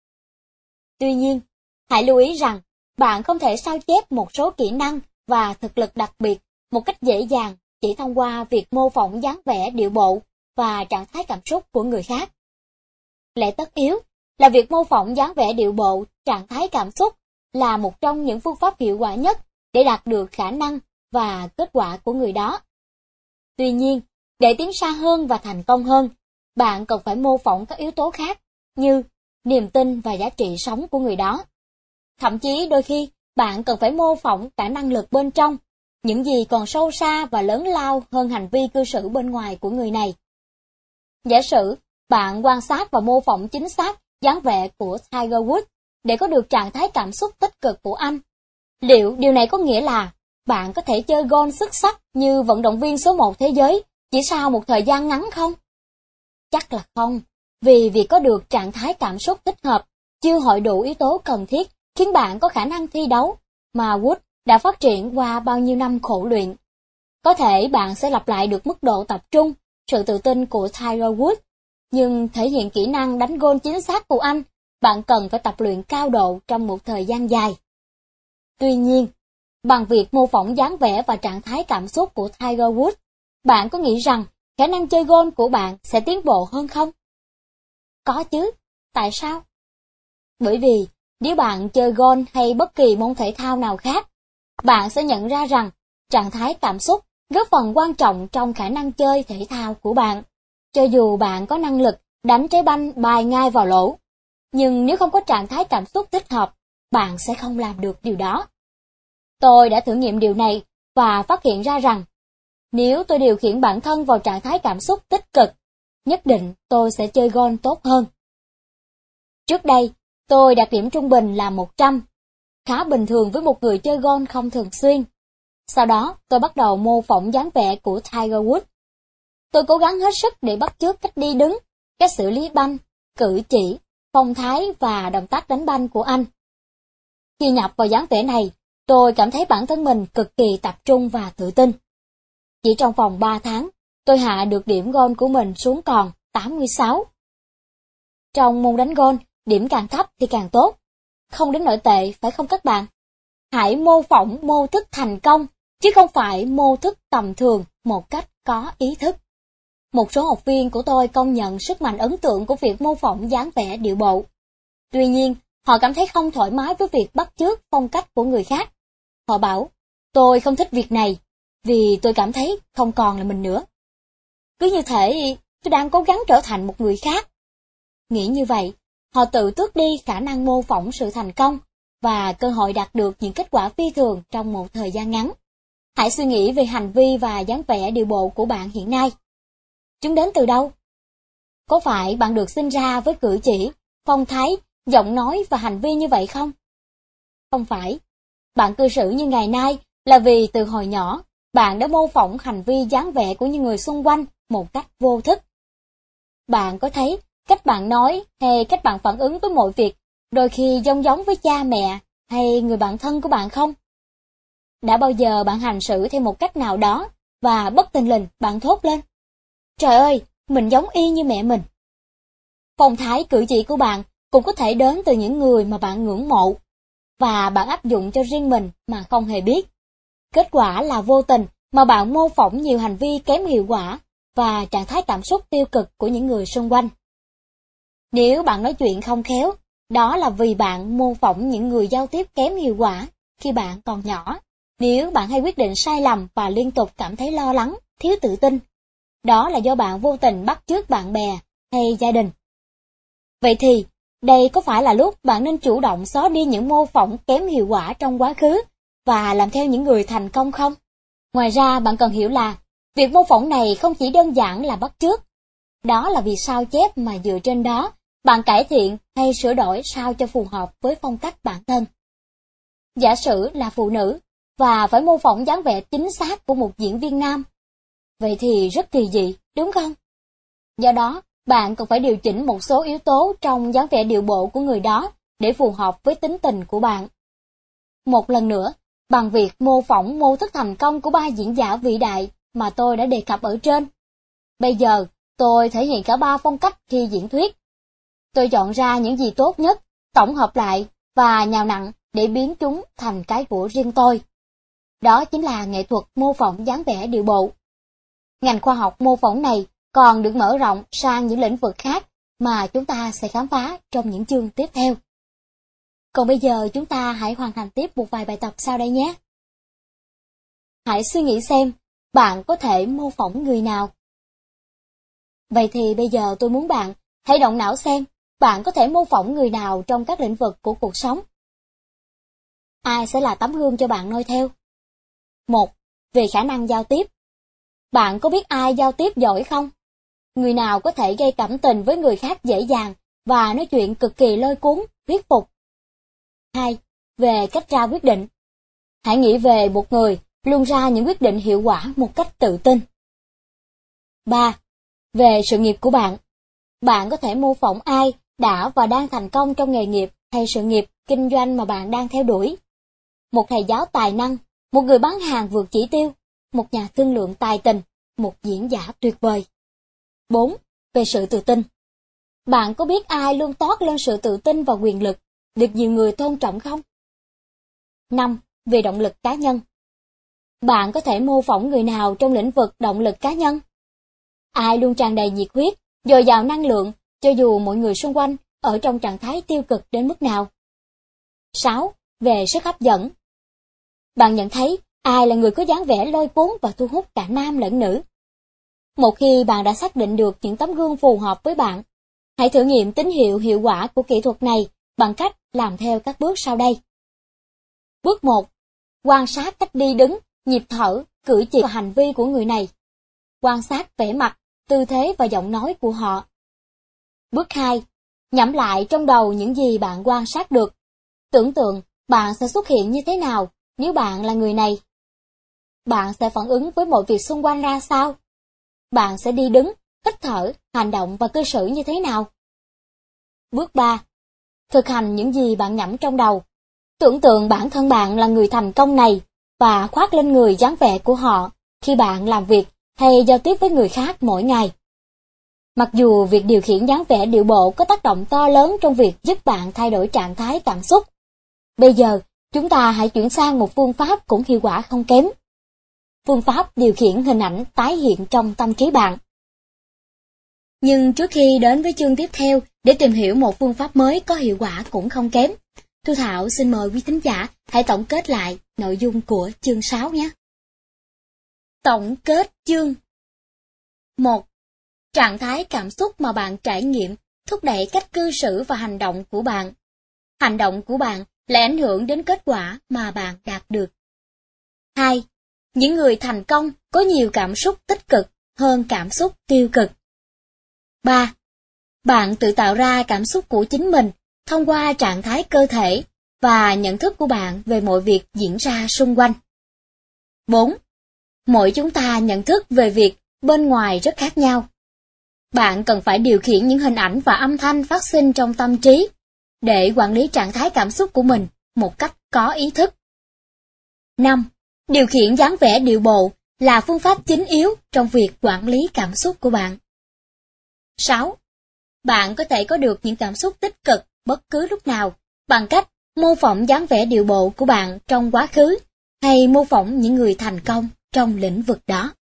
Tuy nhiên, hãy lưu ý rằng, bạn không thể sao chép một số kỹ năng và thực lực đặc biệt một cách dễ dàng chỉ thông qua việc mô phỏng dáng vẻ điệu bộ và trạng thái cảm xúc của người khác. Lẽ tất yếu là việc mô phỏng dáng vẻ điệu bộ, trạng thái cảm xúc là một trong những phương pháp hiệu quả nhất để đạt được khả năng và kết quả của người đó. Tuy nhiên, để tiến xa hơn và thành công hơn, bạn cần phải mô phỏng các yếu tố khác như niềm tin và giá trị sống của người đó. Thậm chí đôi khi, bạn cần phải mô phỏng cả năng lực bên trong, những gì còn sâu xa và lớn lao hơn hành vi cư xử bên ngoài của người này. Giả sử, bạn quan sát và mô phỏng chính xác dáng vẻ của Tiger Woods để có được trạng thái cảm xúc tích cực của anh. Liệu điều này có nghĩa là bạn có thể chơi golf xuất sắc như vận động viên số một thế giới chỉ sau một thời gian ngắn không? Chắc là không, vì việc có được trạng thái cảm xúc thích hợp chưa hội đủ yếu tố cần thiết khiến bạn có khả năng thi đấu mà Woods đã phát triển qua bao nhiêu năm khổ luyện. Có thể bạn sẽ lặp lại được mức độ tập trung, sự tự tin của Tiger Woods, nhưng thể hiện kỹ năng đánh golf chính xác của anh, bạn cần phải tập luyện cao độ trong một thời gian dài. Tuy nhiên, bằng việc mô phỏng dáng vẻ và trạng thái cảm xúc của Tiger Woods, bạn có nghĩ rằng khả năng chơi golf của bạn sẽ tiến bộ hơn không? Có chứ, tại sao? Bởi vì nếu bạn chơi golf hay bất kỳ môn thể thao nào khác, bạn sẽ nhận ra rằng trạng thái cảm xúc góp phần quan trọng trong khả năng chơi thể thao của bạn. Cho dù bạn có năng lực đánh trái banh bay ngay vào lỗ, nhưng nếu không có trạng thái cảm xúc thích hợp, bạn sẽ không làm được điều đó. Tôi đã thử nghiệm điều này và phát hiện ra rằng, nếu tôi điều khiển bản thân vào trạng thái cảm xúc tích cực, nhất định tôi sẽ chơi golf tốt hơn. Trước đây, tôi đạt điểm trung bình là một trăm, khá bình thường với một người chơi golf không thường xuyên. Sau đó, tôi bắt đầu mô phỏng dáng vẻ của Tiger Woods. Tôi cố gắng hết sức để bắt chước cách đi đứng, cách xử lý banh, cử chỉ, phong thái và động tác đánh banh của anh. Khi nhập vào dáng vẻ này, tôi cảm thấy bản thân mình cực kỳ tập trung và tự tin. Chỉ trong vòng ba tháng, tôi hạ được điểm golf của mình xuống còn tám mươi sáu. Trong môn đánh golf, điểm càng thấp thì càng tốt. Không đến nỗi tệ, phải không các bạn? Hãy mô phỏng mô thức thành công, chứ không phải mô thức tầm thường một cách có ý thức. Một số học viên của tôi công nhận sức mạnh ấn tượng của việc mô phỏng dáng vẻ điệu bộ. Tuy nhiên, họ cảm thấy không thoải mái với việc bắt chước phong cách của người khác. Họ bảo, tôi không thích việc này, vì tôi cảm thấy không còn là mình nữa. Cứ như thể tôi đang cố gắng trở thành một người khác. Nghĩ như vậy, họ tự tước đi khả năng mô phỏng sự thành công và cơ hội đạt được những kết quả phi thường trong một thời gian ngắn. Hãy suy nghĩ về hành vi và dáng vẻ điệu bộ của bạn hiện nay. Chúng đến từ đâu? Có phải bạn được sinh ra với cử chỉ, phong thái, giọng nói và hành vi như vậy không? Không phải. Bạn cư xử như ngày nay là vì từ hồi nhỏ, bạn đã mô phỏng hành vi dáng vẻ của những người xung quanh một cách vô thức. Bạn có thấy cách bạn nói hay cách bạn phản ứng với mọi việc đôi khi giống giống với cha mẹ hay người bạn thân của bạn không? Đã bao giờ bạn hành xử theo một cách nào đó và bất thình lình bạn thốt lên, trời ơi, mình giống y như mẹ mình. Phong thái cử chỉ của bạn cũng có thể đến từ những người mà bạn ngưỡng mộ, và bạn áp dụng cho riêng mình mà không hề biết. Kết quả là vô tình mà bạn mô phỏng nhiều hành vi kém hiệu quả và trạng thái cảm xúc tiêu cực của những người xung quanh. Nếu bạn nói chuyện không khéo, đó là vì bạn mô phỏng những người giao tiếp kém hiệu quả khi bạn còn nhỏ. Nếu bạn hay quyết định sai lầm và liên tục cảm thấy lo lắng, thiếu tự tin, đó là do bạn vô tình bắt chước bạn bè hay gia đình. Vậy thì, đây có phải là lúc bạn nên chủ động xóa đi những mô phỏng kém hiệu quả trong quá khứ và làm theo những người thành công không? Ngoài ra, bạn cần hiểu là việc mô phỏng này không chỉ đơn giản là bắt chước. Đó là vì sao chép mà dựa trên đó, bạn cải thiện hay sửa đổi sao cho phù hợp với phong cách bản thân. Giả sử là phụ nữ và phải mô phỏng dáng vẻ chính xác của một diễn viên nam. Vậy thì rất kỳ dị, đúng không? Do đó, bạn cần phải điều chỉnh một số yếu tố trong dáng vẻ điệu bộ của người đó để phù hợp với tính tình của bạn. Một lần nữa, bằng việc mô phỏng mô thức thành công của ba diễn giả vĩ đại mà tôi đã đề cập ở trên. Bây giờ, tôi thể hiện cả ba phong cách khi diễn thuyết. Tôi chọn ra những gì tốt nhất, tổng hợp lại và nhào nặn để biến chúng thành cái của riêng tôi. Đó chính là nghệ thuật mô phỏng dáng vẻ điệu bộ. Ngành khoa học mô phỏng này còn được mở rộng sang những lĩnh vực khác mà chúng ta sẽ khám phá trong những chương tiếp theo. Còn bây giờ chúng ta hãy hoàn thành tiếp một vài bài tập sau đây nhé. Hãy suy nghĩ xem, bạn có thể mô phỏng người nào? Vậy thì bây giờ tôi muốn bạn hãy động não xem, bạn có thể mô phỏng người nào trong các lĩnh vực của cuộc sống? Ai sẽ là tấm gương cho bạn noi theo? Một, về khả năng giao tiếp. Bạn có biết ai giao tiếp giỏi không? Người nào có thể gây cảm tình với người khác dễ dàng và nói chuyện cực kỳ lôi cuốn, thuyết phục? Hai, về cách ra quyết định. Hãy nghĩ về một người luôn ra những quyết định hiệu quả một cách tự tin. Ba, về sự nghiệp của bạn. Bạn có thể mô phỏng ai đã và đang thành công trong nghề nghiệp hay sự nghiệp kinh doanh mà bạn đang theo đuổi. Một thầy giáo tài năng, một người bán hàng vượt chỉ tiêu, một nhà thương lượng tài tình, một diễn giả tuyệt vời. Bốn, về sự tự tin. Bạn có biết ai luôn toát lên sự tự tin và quyền lực, được nhiều người tôn trọng không? Năm, về động lực cá nhân. Bạn có thể mô phỏng người nào trong lĩnh vực động lực cá nhân? Ai luôn tràn đầy nhiệt huyết, dồi dào năng lượng, cho dù mọi người xung quanh ở trong trạng thái tiêu cực đến mức nào? Sáu, về sức hấp dẫn. Bạn nhận thấy ai là người có dáng vẻ lôi cuốn và thu hút cả nam lẫn nữ? Một khi bạn đã xác định được những tấm gương phù hợp với bạn, hãy thử nghiệm tín hiệu hiệu quả của kỹ thuật này bằng cách làm theo các bước sau đây. Bước một. Quan sát cách đi đứng, nhịp thở, cử chỉ và hành vi của người này. Quan sát vẻ mặt, tư thế và giọng nói của họ. Bước hai. Nhẩm lại trong đầu những gì bạn quan sát được. Tưởng tượng bạn sẽ xuất hiện như thế nào nếu bạn là người này. Bạn sẽ phản ứng với mọi việc xung quanh ra sao? Bạn sẽ đi đứng, hít thở, hành động và cư xử như thế nào? Bước ba. Thực hành những gì bạn nhẩm trong đầu. Tưởng tượng bản thân bạn là người thành công này và khoác lên người dáng vẻ của họ khi bạn làm việc hay giao tiếp với người khác mỗi ngày. Mặc dù việc điều khiển dáng vẻ điệu bộ có tác động to lớn trong việc giúp bạn thay đổi trạng thái cảm xúc, bây giờ chúng ta hãy chuyển sang một phương pháp cũng hiệu quả không kém. Phương pháp điều khiển hình ảnh tái hiện trong tâm trí bạn. Nhưng trước khi đến với chương tiếp theo để tìm hiểu một phương pháp mới có hiệu quả cũng không kém, Thu Thảo xin mời quý thính giả hãy tổng kết lại nội dung của chương sáu nhé. Tổng kết chương. một. Trạng thái cảm xúc mà bạn trải nghiệm thúc đẩy cách cư xử và hành động của bạn. Hành động của bạn lại ảnh hưởng đến kết quả mà bạn đạt được. hai. Những người thành công có nhiều cảm xúc tích cực hơn cảm xúc tiêu cực. ba. Bạn tự tạo ra cảm xúc của chính mình thông qua trạng thái cơ thể và nhận thức của bạn về mọi việc diễn ra xung quanh. bốn. Mỗi chúng ta nhận thức về việc bên ngoài rất khác nhau. Bạn cần phải điều khiển những hình ảnh và âm thanh phát sinh trong tâm trí để quản lý trạng thái cảm xúc của mình một cách có ý thức. năm. Điều khiển dáng vẻ điệu bộ là phương pháp chính yếu trong việc quản lý cảm xúc của bạn. sáu. Bạn có thể có được những cảm xúc tích cực bất cứ lúc nào bằng cách mô phỏng dáng vẻ điệu bộ của bạn trong quá khứ hay mô phỏng những người thành công trong lĩnh vực đó.